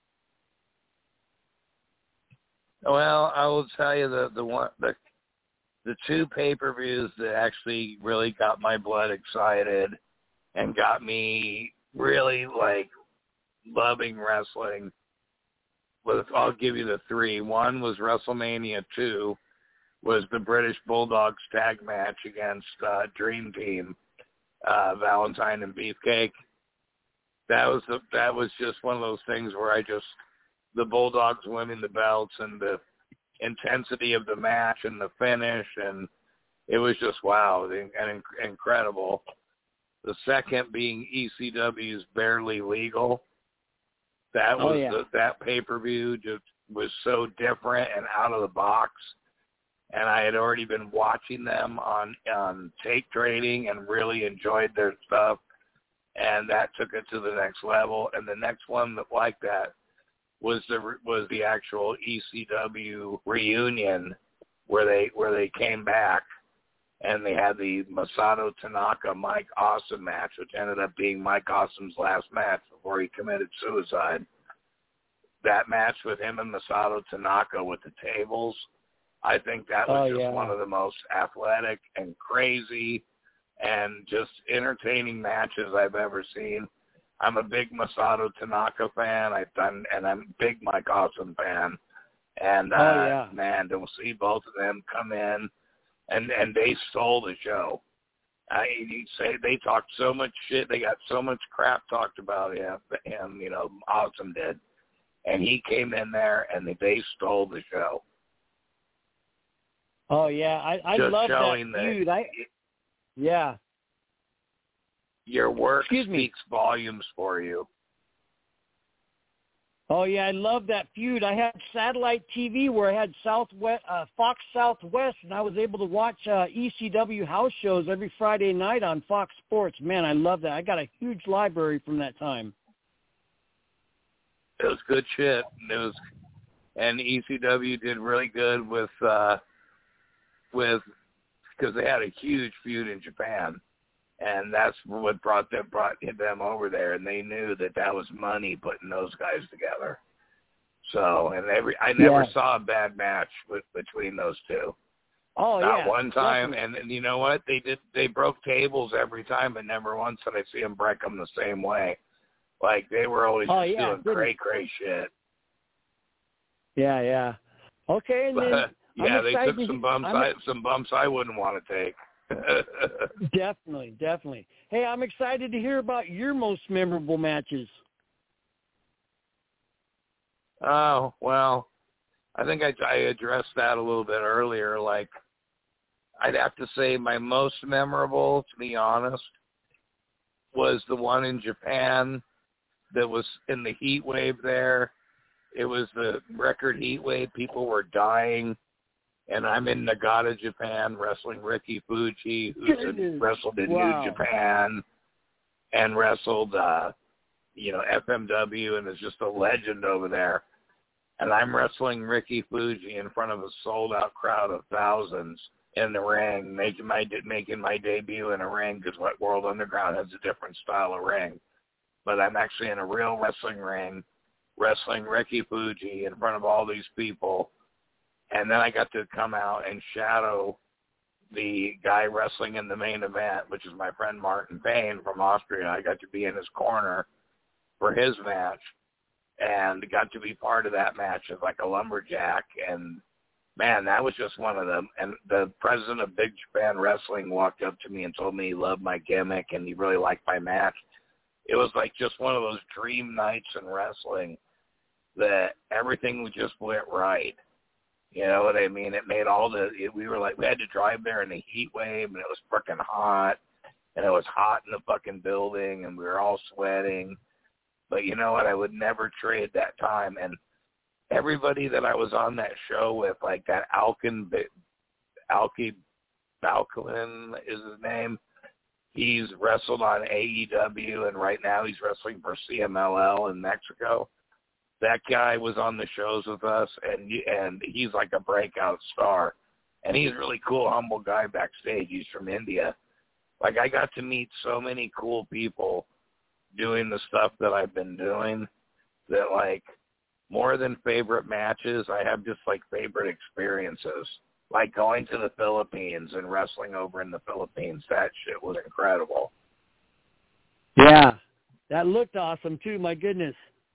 Well, I will tell you the the one the the two pay-per-views that actually really got my blood excited and got me really like loving wrestling. Well, I'll give you the three. One was WrestleMania two, was the British Bulldogs tag match against uh, Dream Team. Uh, Valentine and Beefcake. That was the, that was just one of those things where I just, the Bulldogs winning the belts and the intensity of the match and the finish, and it was just wow and incredible. The second being E C W's Barely Legal. That was oh, yeah. the, that pay per view just was so different and out of the box. And I had already been watching them on, on tape trading and really enjoyed their stuff. And that took it to the next level. And the next one that like that was the was the actual E C W reunion where they where they came back and they had the Masato Tanaka Mike Awesome match, which ended up being Mike Awesome's last match before he committed suicide. That match with him and Masato Tanaka with the tables, I think that was oh, just yeah. one of the most athletic and crazy and just entertaining matches I've ever seen. I'm a big Masato Tanaka fan. I've done, and I'm a big Mike Awesome fan. And uh, oh, yeah. man, to see both of them come in, and and they stole the show. I you say they talked so much shit. They got so much crap talked about him. Him, you know, Awesome did, and he came in there and they stole the show. Oh yeah, I, I Just love that showing feud. that I yeah. Your work Excuse me. speaks volumes for you. Oh yeah, I love that feud. I had satellite T V where I had Southwest, uh, Fox Southwest, and I was able to watch uh, E C W house shows every Friday night on Fox Sports. Man, I love that. I got a huge library from that time. It was good shit. It was, and E C W did really good with uh, with because they had a huge feud in Japan. And that's what brought them brought them over there, and they knew that that was money putting those guys together. So, and every I never yeah. saw a bad match with between those two. Oh Not yeah, one time, definitely. and, and you know what? They did. They broke tables every time, but never once did I see them break them the same way. Like they were always oh, just yeah, doing cray cray shit. Yeah, yeah. Okay, and then But, yeah, I'm they excited took some to- bumps. I'm- I, some bumps I wouldn't want to take. Definitely, definitely. Hey, I'm excited to hear about your most memorable matches. Oh, well, I think I, I addressed that a little bit earlier. Like, I'd have to say my most memorable, to be honest, was the one in Japan that was in the heat wave there. It was the record heat wave. People were dying. And I'm in Nagata, Japan, wrestling Ricky Fuji, who's in, wrestled in wow. New Japan and wrestled, uh, you know, F M W and is just a legend over there. And I'm wrestling Ricky Fuji in front of a sold-out crowd of thousands in the ring, making my making my debut in a ring because World Underground has a different style of ring. But I'm actually in a real wrestling ring, wrestling Ricky Fuji in front of all these people. And then I got to come out and shadow the guy wrestling in the main event, which is my friend Martin Payne from Austria. I got to be in his corner for his match and got to be part of that match as like a lumberjack. And, man, that was just one of them. And the president of Big Japan Wrestling walked up to me and told me he loved my gimmick and he really liked my match. It was like just one of those dream nights in wrestling that everything just went right. You know what I mean? It made all the, it, we were like, we had to drive there in the heat wave and it was freaking hot and it was hot in the fucking building and we were all sweating. But you know what? I would never trade that time. And everybody that I was on that show with, like that Alkin, Alki Balkalin is his name. He's wrestled on A E W, and right now he's wrestling for C M L L in Mexico. That guy was on the shows with us, and and he's like a breakout star. And he's a really cool, humble guy backstage. He's from India. Like, I got to meet so many cool people doing the stuff that I've been doing that, like, more than favorite matches, I have just, like, favorite experiences. Like going to the Philippines and wrestling over in the Philippines. That shit was incredible. Yeah, that looked awesome, too. My goodness.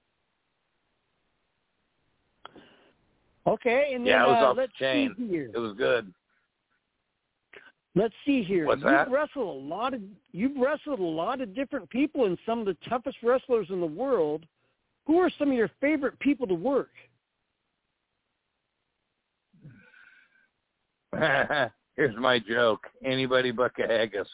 Okay, and then yeah, it was uh, off let's the chain. see here. It was good. Let's see here. What's you've that? wrestled a lot of you've wrestled a lot of different people and some of the toughest wrestlers in the world. Who are some of your favorite people to work? Here's my joke. Anybody but Cahagas.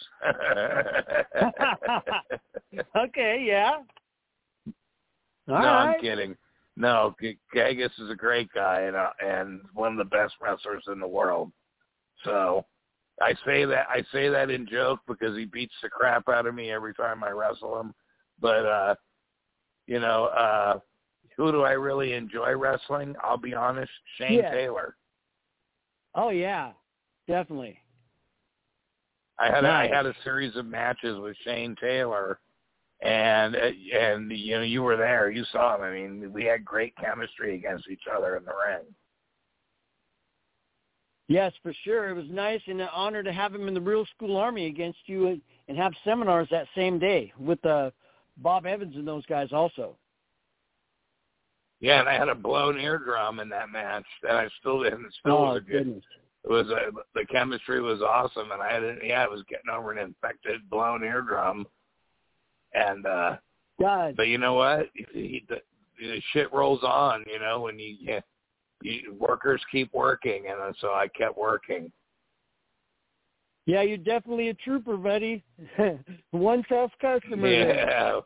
Okay, yeah. All no, right. I'm kidding. No, Cahagas is a great guy and uh, and one of the best wrestlers in the world. So I say that I say that in joke because he beats the crap out of me every time I wrestle him. But uh, you know, uh, who do I really enjoy wrestling? I'll be honest, Shane yeah. Taylor. Oh yeah, definitely. I had nice. a, I had a series of matches with Shane Taylor, and and you know you were there, you saw him. I mean, we had great chemistry against each other in the ring. Yes, for sure. It was nice and an honor to have him in the Real School Army against you and have seminars that same day with uh, Bob Evans and those guys also. Yeah, and I had a blown eardrum in that match that I still didn't. It still oh, was a good. Goodness. It was a, the chemistry was awesome, and I had yeah, I was getting over an infected blown eardrum, and uh, God. but you know what? The, the, the shit rolls on, you know, when you, you, you workers keep working, and so I kept working. Yeah, you're definitely a trooper, buddy. One tough customer. Yeah.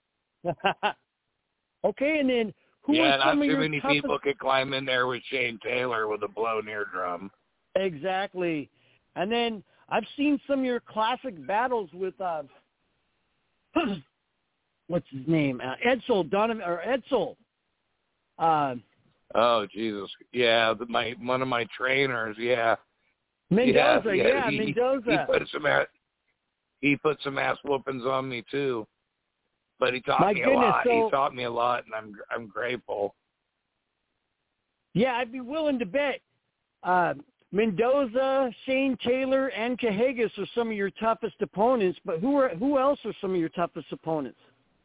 Okay, and then who yeah, are not some of too your many toughest... people could climb in there with Shane Taylor with a blown eardrum. Exactly. And then I've seen some of your classic battles with, uh, what's his name? Uh, Edsel, Donovan, or Edsel. Uh, oh, Jesus. Yeah, the, my one of my trainers, yeah. Mendoza, yeah, yeah, yeah he, Mendoza. He put some ass, he put some ass whoopings on me too, but he taught My me goodness, a lot. so, he taught me a lot, and I'm I'm grateful. Yeah, I'd be willing to bet uh, Mendoza, Shane Taylor, and Cahagas are some of your toughest opponents. But who are who else are some of your toughest opponents?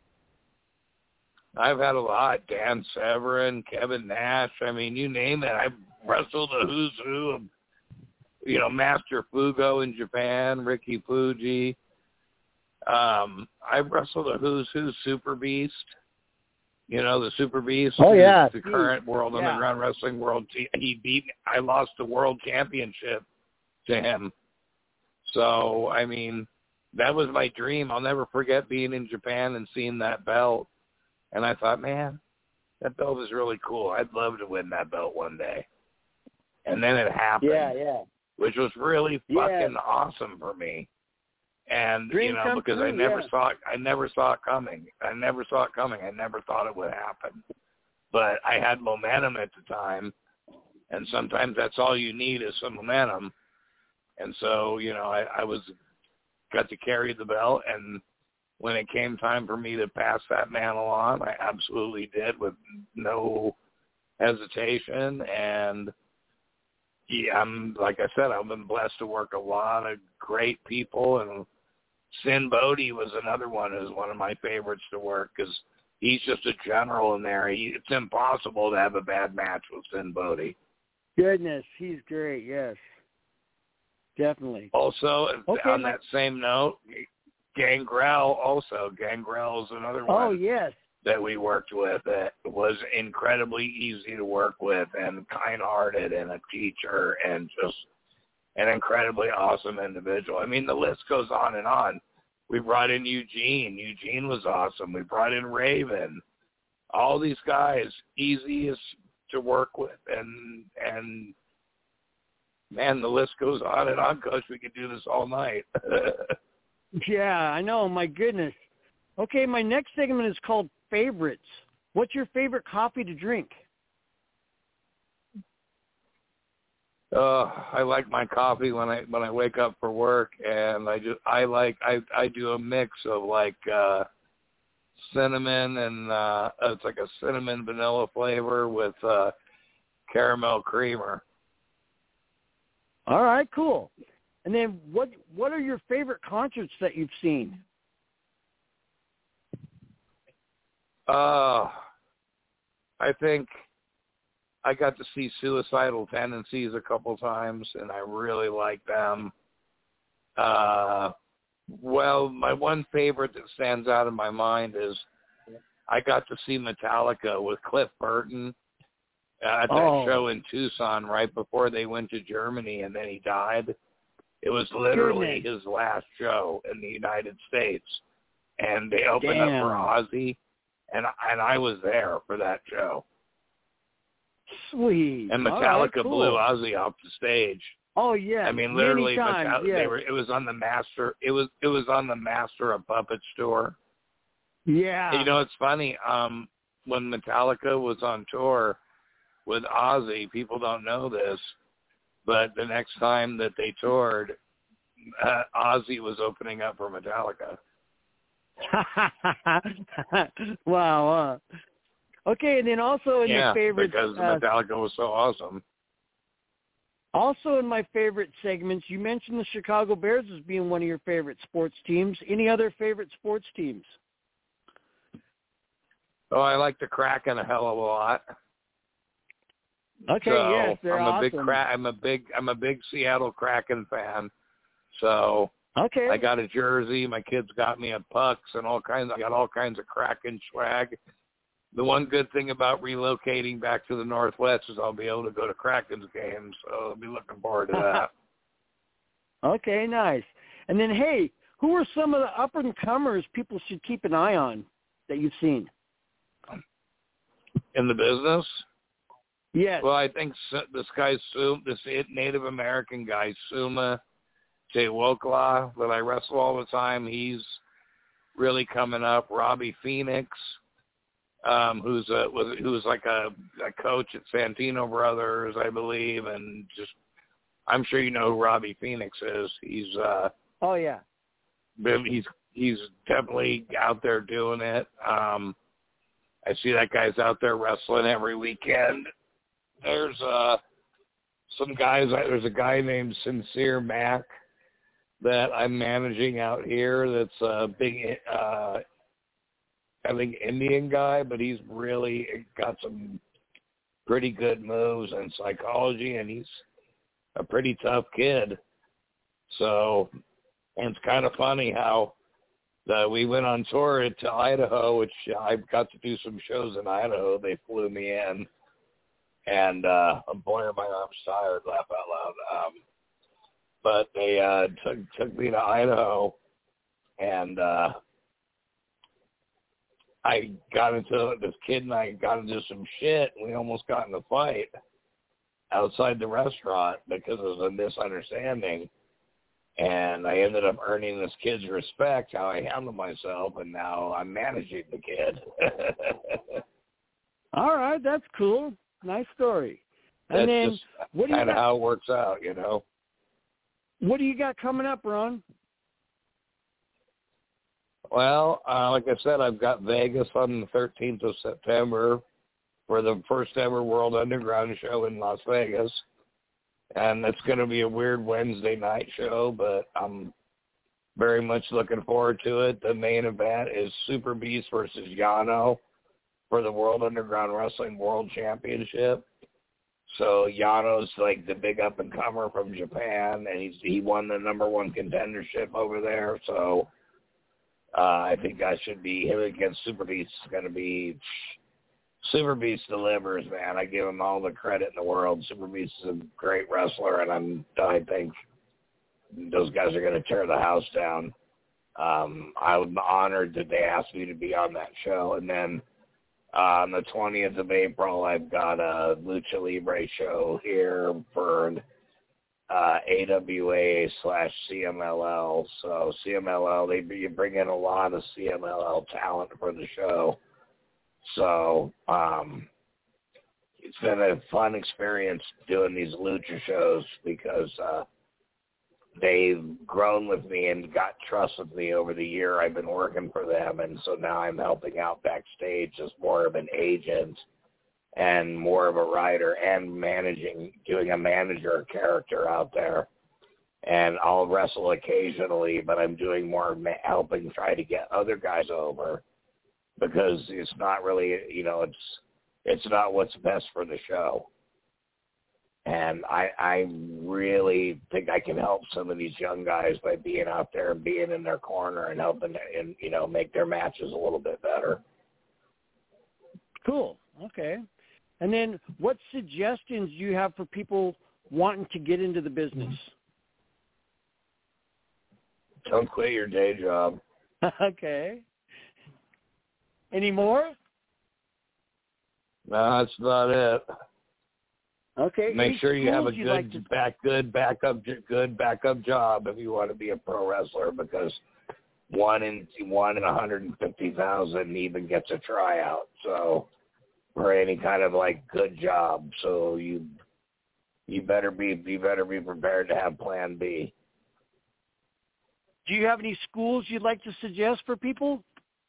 I've had a lot. Dan Severin, Kevin Nash. I mean, you name it. I've wrestled a who's who of, you know, Master Fugo in Japan, Ricky Fuji. Um, I've wrestled a who's who Super Beast. You know, the Super Beast. Oh, yeah. The current World yeah. Underground Wrestling World. He beat me. I lost the World Championship to him. So, I mean, that was my dream. I'll never forget being in Japan and seeing that belt. And I thought, man, that belt is really cool. I'd love to win that belt one day. And then it happened. Yeah, yeah. Which was really fucking yeah. awesome for me. And, Dream you know, come because true, I never yeah. saw it, I never saw it coming. I never saw it coming. I never thought it would happen. But I had momentum at the time, and sometimes that's all you need is some momentum. And so, you know, I, I was got to carry the belt, and when it came time for me to pass that mantle on, I absolutely did with no hesitation. And yeah, I'm like I said, I've been blessed to work a lot of great people, and Sin Bodhi was another one who's one of my favorites to work because he's just a general in there. He, it's impossible to have a bad match with Sin Bodhi. Goodness, he's great, yes. Definitely. Also, okay, on my... that same note, Gangrel also. Gangrel is another one oh, yes. that we worked with that was incredibly easy to work with and kind-hearted and a teacher and just an incredibly awesome individual. I mean, the list goes on and on. We brought in Eugene. Eugene was awesome. We brought in Raven. All these guys, easiest to work with, and and man, the list goes on and on, Coach. We could do this all night. Yeah, I know. My goodness. Okay, my next segment is called Favorites. What's your favorite coffee to drink? Uh, I like my coffee when I when I wake up for work, and I just I like I I do a mix of like uh, cinnamon and uh, it's like a cinnamon vanilla flavor with uh, caramel creamer. All right, cool. And then what what are your favorite concerts that you've seen? Uh, I think I got to see Suicidal Tendencies a couple times, and I really like them. Uh, well, my one favorite that stands out in my mind is I got to see Metallica with Cliff Burton at that Oh. show in Tucson right before they went to Germany, and then he died. It was literally Goodness. his last show in the United States, and they opened Damn. up for Ozzy, and and I was there for that show. Sweet. And All Metallica right, cool. blew Ozzy off the stage. Oh yeah. I mean, many literally, times, Metallica, yes. they were. It was on the Master. It was. It was on the Master of Puppets tour. Yeah. You know, it's funny. Um, when Metallica was on tour with Ozzy, people don't know this, but the next time that they toured, uh, Ozzy was opening up for Metallica. Wow. Uh, okay, and then also in yeah, your favorite, because uh, Metallica was so awesome. also in my favorite segments, you mentioned the Chicago Bears as being one of your favorite sports teams. Any other favorite sports teams? Oh, I like the Kraken a hell of a lot. Okay, so yes, they're I'm a awesome. big Kra- I'm a big I'm a big Seattle Kraken fan. So Okay. I got a jersey. My kids got me a pucks and all kinds. I got all kinds of Kraken swag. The one good thing about relocating back to the Northwest is I'll be able to go to Kraken's games. So I'll be looking forward to that. Okay, nice. And then, hey, who are some of the up-and-comers people should keep an eye on that you've seen? In the business? Yes. Well, I think this guy, this Native American guy, Suma Jay Wokla, that I wrestle all the time, he's really coming up. Robbie Phoenix, um, who's a was who's like a, a coach at Santino Brothers, I believe, and just I'm sure you know who Robbie Phoenix is. He's uh, oh yeah, he's he's definitely out there doing it. Um, I see that guy's out there wrestling every weekend. There's uh, some guys. There's a guy named Sincere Mac that I'm managing out here. That's a big, uh, I think, Indian guy, but he's really got some pretty good moves and psychology, and he's a pretty tough kid. So, and it's kind of funny how uh, we went on tour to Idaho, which I got to do some shows in Idaho. They flew me in. And, uh, boy, are my arms tired, laugh out loud. Um, but they uh, took, took me to Idaho, and uh, I got into, this kid and I got into some shit, and we almost got in a fight outside the restaurant because of a misunderstanding. And I ended up earning this kid's respect, how I handled myself, and now I'm managing the kid. All right, that's cool. Nice story. And That's then just what do you kind of got, how it works out, you know. what do you got coming up, Ron? Well, uh, like I said, I've got Vegas on the thirteenth of September for the first ever World Underground show in Las Vegas. And it's going to be a weird Wednesday night show, but I'm very much looking forward to it. The main event is Super Beast versus Yano for the World Underground Wrestling World Championship. So Yano's like the big up-and-comer from Japan, and he's he won the number one contendership over there. So uh, I think that should be him against Super Beast. Is going to be Super Beast delivers, man. I give him all the credit in the world. Super Beast is a great wrestler, and I'm I think those guys are going to tear the house down. um, I'm honored that they asked me to be on that show. And then uh, on the twentieth of April, I've got a Lucha Libre show here for uh, A W A slash C M L L. So C M L L, they bring in a lot of C M L L talent for the show. So um, it's been a fun experience doing these lucha shows because uh, they've grown with me and got trust with me over the year I've been working for them. And so now I'm helping out backstage as more of an agent and more of a writer and managing, doing a manager character out there. And I'll wrestle occasionally, but I'm doing more ma- helping try to get other guys over because it's not really, you know, it's it's not what's best for the show. And I, I really think I can help some of these young guys by being out there and being in their corner and helping and, you know, make their matches a little bit better. Cool. Okay. And then what suggestions do you have for people wanting to get into the business? Don't quit your day job. Okay. Any more? No, that's about it. Okay. Make Any sure you have a schools you'd good like to... back, good backup, good backup job if you want to be a pro wrestler, because one in one in one hundred fifty thousand even gets a tryout. So, for any kind of like good job, so you you better be you better be prepared to have Plan B. Do you have any schools you'd like to suggest for people?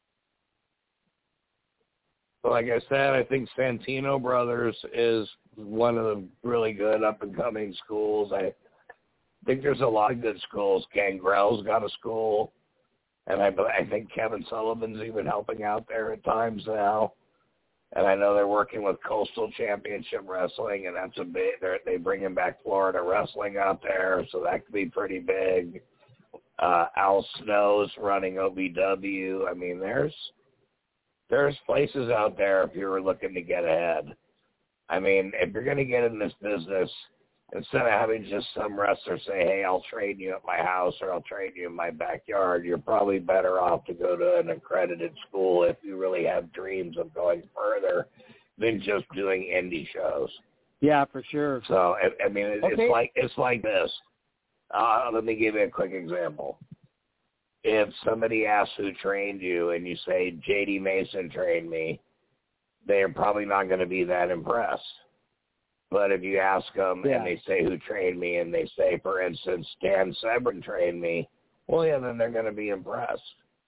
Like I said, I think Santino Brothers is one of the really good up-and-coming schools. I think there's a lot of good schools. Gangrel's got a school, and I, I think Kevin Sullivan's even helping out there at times now. And I know they're working with Coastal Championship Wrestling, and that's a big. They bringing back Florida wrestling out there, so that could be pretty big. Uh, Al Snow's running O V W. I mean, there's there's places out there if you're looking to get ahead. I mean, if you're going to get in this business, instead of having just some wrestler say, hey, I'll train you at my house or I'll train you in my backyard, you're probably better off to go to an accredited school if you really have dreams of going further than just doing indie shows. Yeah, for sure. So, I, I mean, it, okay. it's like it's like this. Uh, let me give you a quick example. If somebody asks who trained you and you say, J D Mason trained me, they're probably not going to be that impressed. But if you ask them yeah. and they say who trained me and they say, for instance, Dan Severn trained me, well, yeah, then they're going to be impressed.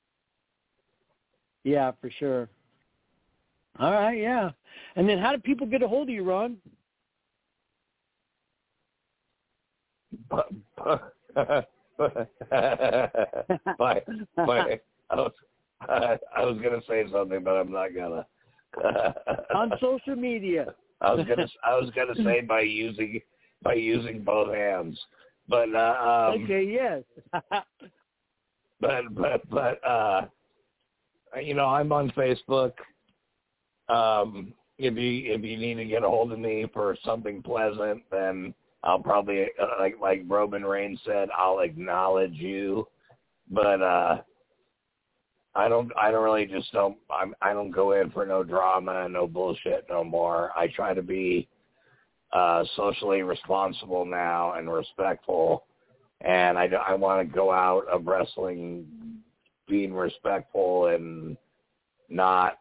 Yeah, for sure. All right, yeah. And then how do people get a hold of you, Ron? my, my, I was, I, I was going to say something, but I'm not going to. On social media. I was gonna I was gonna say by using by using both hands, but uh, um, okay, yes. but but but uh, you know, I'm on Facebook. Um, if you if you need to get a hold of me for something pleasant, then I'll probably uh, like like Roman Reigns said, I'll acknowledge you, but. uh I don't. I don't really just don't. I'm, I don't go in for no drama, no bullshit, no more. I try to be uh, socially responsible now and respectful, and I, I want to go out of wrestling being respectful and not,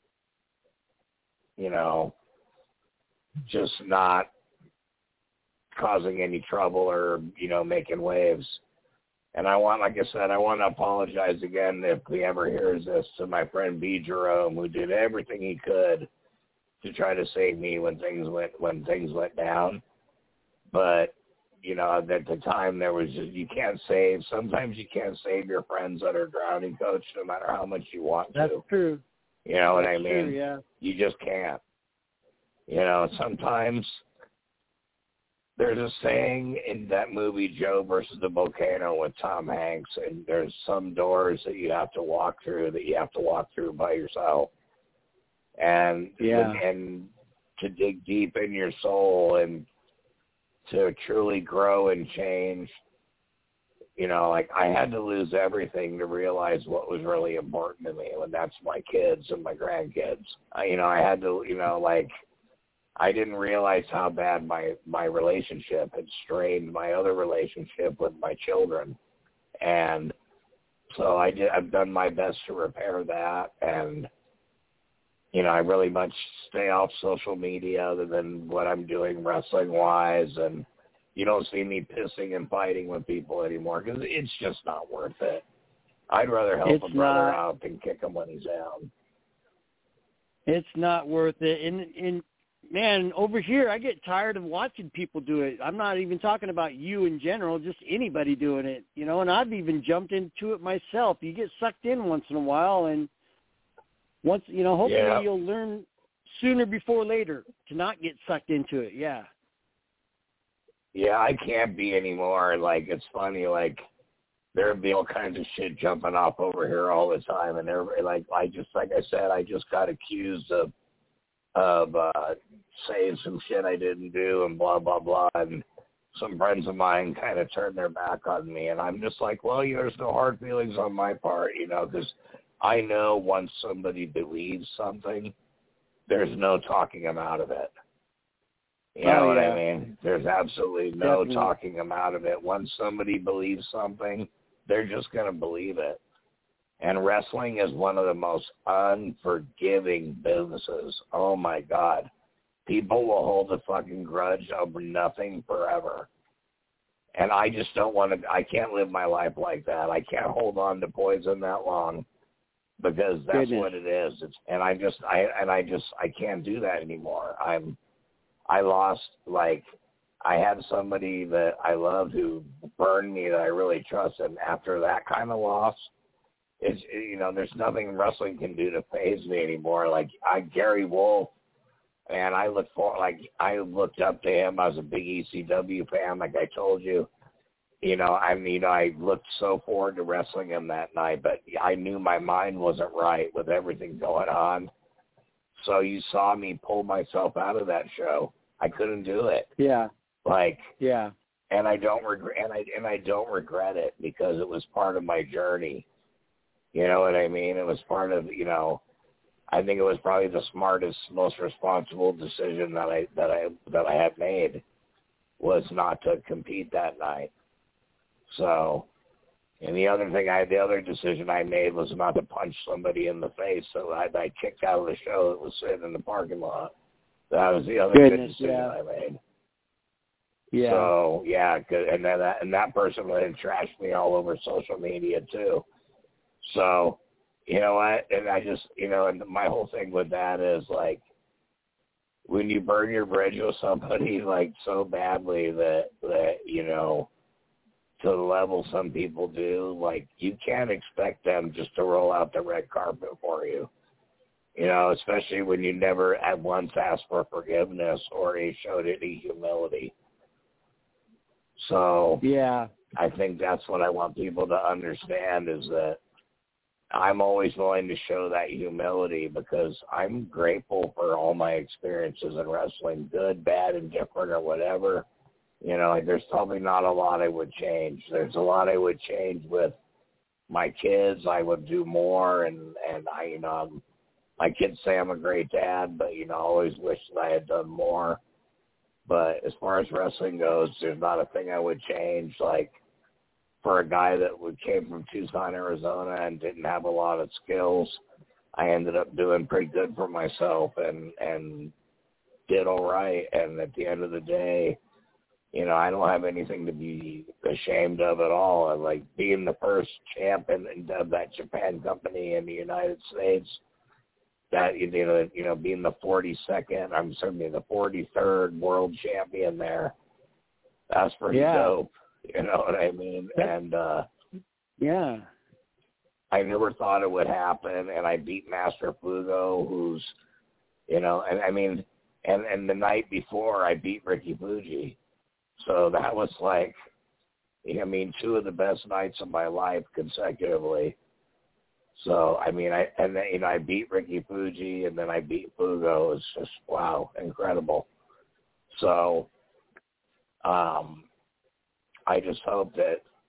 you know, just not causing any trouble or you know making waves. And I want, like I said, I want to apologize again if he ever hears this to my friend B. Jerome, who did everything he could to try to save me when things went when things went down. But you know, at the time there was just, you can't save. Sometimes you can't save your friends that are drowning, Coach, no matter how much you want That's to. That's true. You know what That's I mean? True, yeah. You just can't. You know, sometimes. There's a saying in that movie, Joe versus the Volcano with Tom Hanks, and there's some doors that you have to walk through that you have to walk through by yourself. And, yeah. and, and to dig deep in your soul and to truly grow and change, you know, like I had to lose everything to realize what was really important to me, and that's my kids and my grandkids. I, you know, I had to, you know, like I didn't realize how bad my, my relationship had strained my other relationship with my children. And so I did, I've done my best to repair that. And, you know, I really much stay off social media other than what I'm doing wrestling wise. And you don't see me pissing and fighting with people anymore because it's just not worth it. I'd rather help It's a brother not. out than kick him when he's down. It's not worth it. And, and man, over here, I get tired of watching people do it. I'm not even talking about you in general, just anybody doing it, you know, and I've even jumped into it myself. You get sucked in once in a while, and once, you know, hopefully Yeah. you'll learn sooner before later to not get sucked into it, yeah. Yeah, I can't be anymore. Like, it's funny, like, there'd be all kinds of shit jumping off over here all the time, and everybody, like, I just, like I said, I just got accused of of uh, saying some shit I didn't do and blah, blah, blah. And some friends of mine kind of turned their back on me. And I'm just like, well, you know, there's no hard feelings on my part, you know, because I know once somebody believes something, there's no talking them out of it. You know Oh, what yeah. I mean? There's absolutely no Definitely. talking them out of it. Once somebody believes something, they're just going to believe it. And wrestling is one of the most unforgiving businesses. Oh, my God. People will hold a fucking grudge over nothing forever. And I just don't want to, I can't live my life like that. I can't hold on to poison that long because that's Goodness. what it is. It's, and I just, I, and I just, I can't do that anymore. I'm, I lost, like, I had somebody that I loved who burned me that I really trusted. And after that kind of loss, it's, you know, there's nothing wrestling can do to faze me anymore. Like I, Gary Wolf, and I look for, like, I looked up to him. I was a big E C W fan, like I told you. You know, I mean, I looked so forward to wrestling him that night, but I knew my mind wasn't right with everything going on. So you saw me pull myself out of that show. I couldn't do it. Yeah. Like, Yeah. and I don't regret, and I and I don't regret it because it was part of my journey. You know what I mean? It was part of, you know, I think it was probably the smartest, most responsible decision that I that I that I had made was not to compete that night. So, and the other thing I the other decision I made was not to punch somebody in the face. So I, I kicked out of the show that was sitting in the parking lot. That was the other Goodness, good decision yeah. I made. Yeah. So yeah, 'cause- and then that, and that person went and trashed me all over social media too. So, you know what? And I just, you know, and my whole thing with that is like, when you burn your bridge with somebody like so badly that that you know, to the level some people do, like you can't expect them just to roll out the red carpet for you. You know, especially when you never at once asked for forgiveness or he showed any humility. So Yeah. I think that's what I want people to understand is that I'm always willing to show that humility because I'm grateful for all my experiences in wrestling, good, bad, indifferent, or whatever. You know, like there's probably not a lot I would change. There's a lot I would change with my kids. I would do more, and, and I, you know, my kids say I'm a great dad, but, you know, I always wish that I had done more. But as far as wrestling goes, there's not a thing I would change. Like, for a guy that came from Tucson, Arizona and didn't have a lot of skills, I ended up doing pretty good for myself and, and did all right. And at the end of the day, you know, I don't have anything to be ashamed of at all. And like being the first champion of that Japan company in the United States, that, you know, you know, being the forty-second, I'm sorry, the forty-third world champion there, that's pretty Yeah. dope. You know what I mean? And uh, Yeah. I never thought it would happen. And I beat Master Fugo, who's, you know, and I mean, and, and the night before I beat Ricky Fuji. So that was like, I mean, two of the best nights of my life consecutively. So, I mean, I, and then, you know, I beat Ricky Fuji and then I beat Fugo. It's just, wow, incredible. So, um, I just hope that,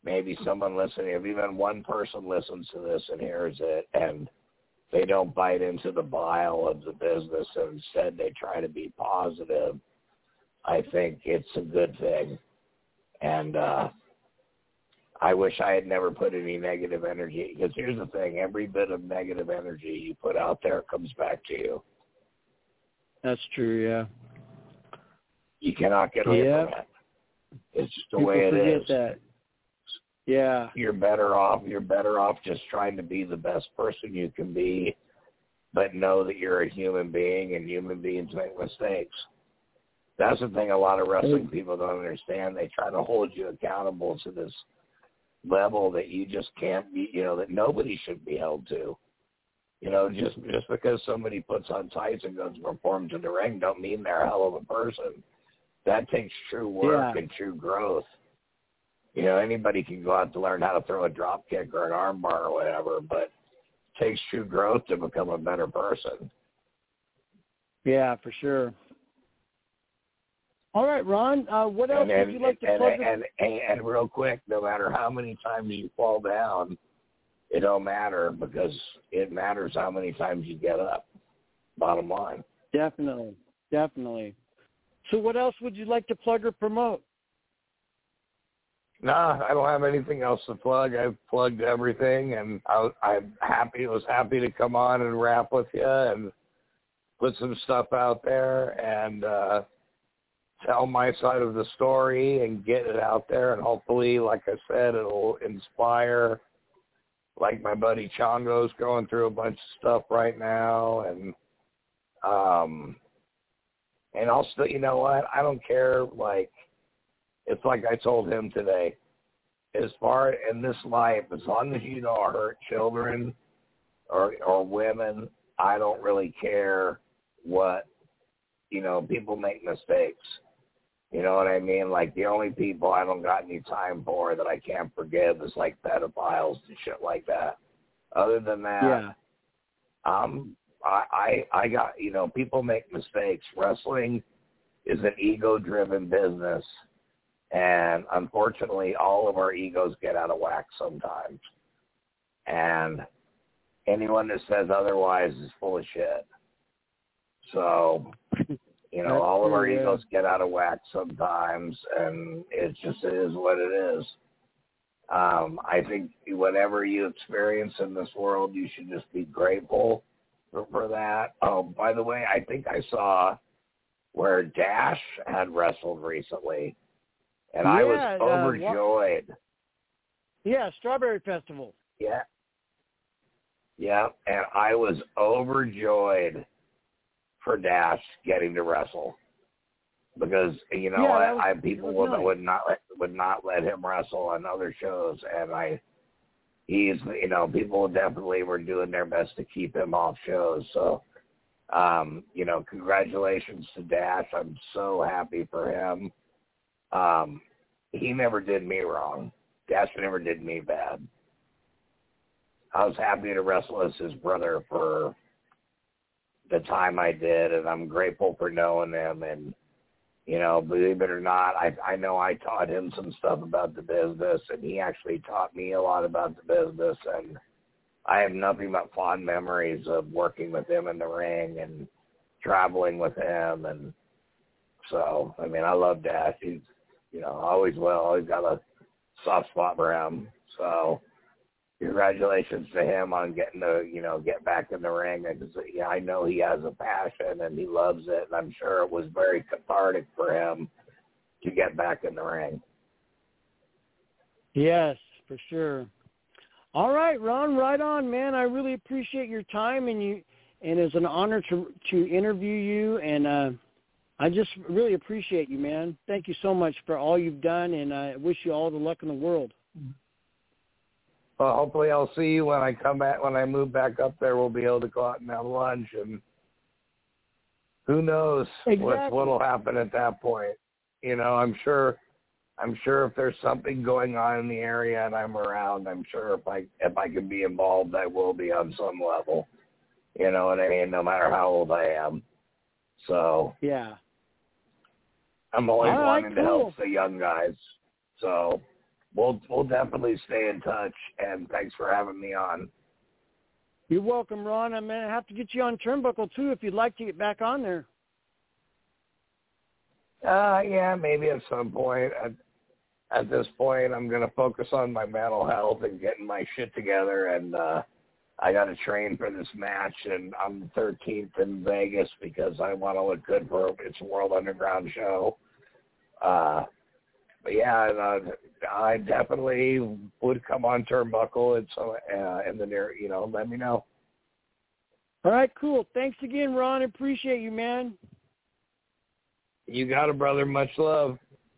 maybe someone listening, if even one person listens to this and hears it and they don't bite into the bile of the business and instead they try to be positive, I think it's a good thing. And uh, I wish I had never put any negative energy, because here's the thing, every bit of negative energy you put out there comes back to you. That's true, yeah. You cannot get away yeah. from it. It's just the People way it forget is. That. Yeah. You're better off. You're better off just trying to be the best person you can be, but know that you're a human being and human beings make mistakes. That's the thing a lot of wrestling people don't understand. They try to hold you accountable to this level that you just can't be, you know, that nobody should be held to. You know, just just because somebody puts on tights and goes and performs in the ring don't mean they're a hell of a person. That takes true work yeah. and true growth. You know, anybody can go out to learn how to throw a drop kick or an arm bar or whatever, but it takes true growth to become a better person. Yeah, for sure. All right, Ron, uh, what else and, and, would you like to and, plug? And, and, and real quick, no matter how many times you fall down, it don't matter, because it matters how many times you get up, bottom line. Definitely, definitely. So what else would you like to plug or promote? Nah, I don't have anything else to plug. I've plugged everything, and I, I'm happy. was happy to come on and rap with you and put some stuff out there and uh, tell my side of the story and get it out there. And hopefully, like I said, it'll inspire. Like my buddy Chongo's going through a bunch of stuff right now, and um, and also, you know what? I don't care. Like, it's like I told him today. As far in this life, as long as you don't hurt children or or women, I don't really care what, you know, people make mistakes. You know what I mean? Like, the only people I don't got any time for that I can't forgive is like pedophiles and shit like that. Other than that, yeah. um, I, I I got, you know, people make mistakes. Wrestling is an ego-driven business. And unfortunately, all of our egos get out of whack sometimes. And anyone that says otherwise is full of shit. So, you know, That's all of our true, yeah. egos get out of whack sometimes, and it just is what it is. Um, I think whatever you experience in this world, you should just be grateful for, for that. Oh, by the way, I think I saw where Dash had wrestled recently. And yeah, I was overjoyed. Uh, yeah, Strawberry Festival. Yeah. Yeah, and I was overjoyed for Dash getting to wrestle. Because, you know, yeah, I, was, I people would, nice. would not let, would not let him wrestle on other shows, and I he's you know, people definitely were doing their best to keep him off shows. So um, you know, congratulations to Dash. I'm so happy for him. Um, he never did me wrong. Dash never did me bad. I was happy to wrestle as his brother for the time I did, and I'm grateful for knowing him. And, you know, believe it or not, I, I know I taught him some stuff about the business, and he actually taught me a lot about the business. And I have nothing but fond memories of working with him in the ring and traveling with him. And so, I mean, I love Dash. He's, you know, always will. Always got a soft spot for him. So congratulations to him on getting to, you know, get back in the ring. Because, yeah, I know he has a passion and he loves it. And I'm sure it was very cathartic for him to get back in the ring. Yes, for sure. All right, Ron, right on, man. I really appreciate your time, and you, and it's an honor to to interview you, and uh, I just really appreciate you, man. Thank you so much for all you've done, and I wish you all the luck in the world. Well, hopefully I'll see you when I come back. When I move back up there, we'll be able to go out and have lunch, and who knows exactly. what what'll happen at that point. You know, I'm sure. I'm sure if there's something going on in the area and I'm around, I'm sure if I if I can be involved, I will be on some level. You know what I mean? No matter how old I am. So yeah. I'm always All right, wanting cool. to help the young guys. So we'll we'll definitely stay in touch. And thanks for having me on. You're welcome, Ron. I'm going to have to get you on Turnbuckle, too, if you'd like to get back on there. Uh, yeah, maybe at some point. At, at this point, I'm going to focus on my mental health and getting my shit together. And uh, I got to train for this match and on the thirteenth in Vegas because I want to look good for It's a World Underground show. Uh, but, yeah, uh, I definitely would come on Turnbuckle. It's uh, in the near, you know, let me know. All right, cool. Thanks again, Ron. Appreciate you, man. You got it, brother. Much love.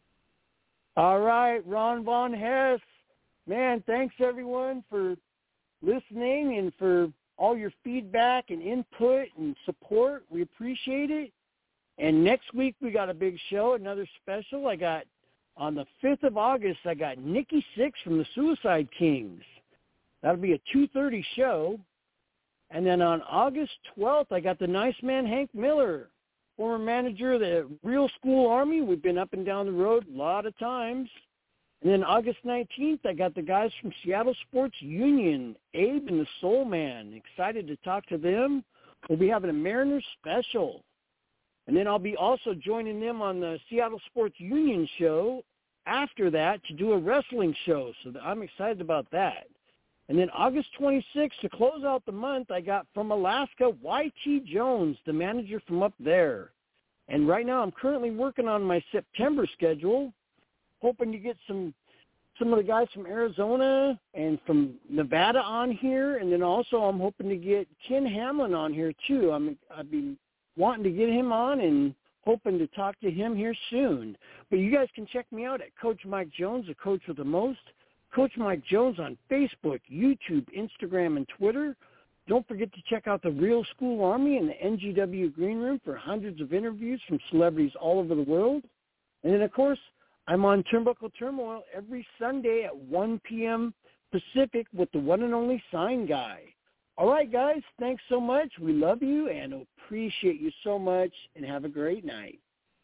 All right, Ron Von Hess. Man, thanks, everyone, for listening and for all your feedback and input and support. We appreciate it. And next week we got a big show, another special. I got on the fifth of August, I got Nikki Sixx from the Suicide Kings. That'll be a two thirty show. And then on August twelfth, I got the nice man Hank Miller, former manager of the Real School Army. We've been up and down the road a lot of times. And then August nineteenth, I got the guys from Seattle Sports Union, Abe and the Soul Man. Excited to talk to them. We'll be having a Mariners special. And then I'll be also joining them on the Seattle Sports Union show after that to do a wrestling show. So I'm excited about that. And then August twenty-sixth, to close out the month, I got from Alaska, Y T Jones, the manager from up there. And right now I'm currently working on my September schedule, hoping to get some some of the guys from Arizona and from Nevada on here. And then also I'm hoping to get Ken Hamlin on here too. I'm, I've been wanting to get him on and hoping to talk to him here soon. But you guys can check me out at Coach Mike Jones, the coach with the most. Coach Mike Jones on Facebook, YouTube, Instagram, and Twitter. Don't forget to check out the Real School Army and the N G W Green Room for hundreds of interviews from celebrities all over the world. And then, of course, I'm on Turnbuckle Turmoil every Sunday at one p.m. Pacific with the one and only Sign Guy. All right, guys, thanks so much. We love you and appreciate you so much, and have a great night.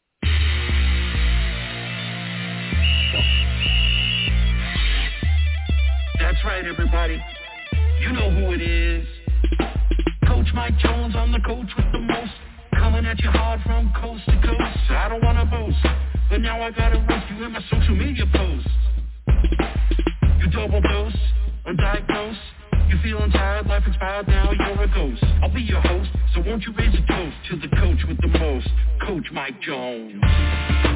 That's right, everybody. You know who it is. Coach Mike Jones, I'm the coach with the most. Coming at you hard from coast to coast. I don't want to boast, but now I got to roast you in my social media posts. You double dose, undiagnosed. You feeling tired, life expired, now you're a ghost. I'll be your host, so won't you raise a toast to the coach with the most, Coach Mike Jones.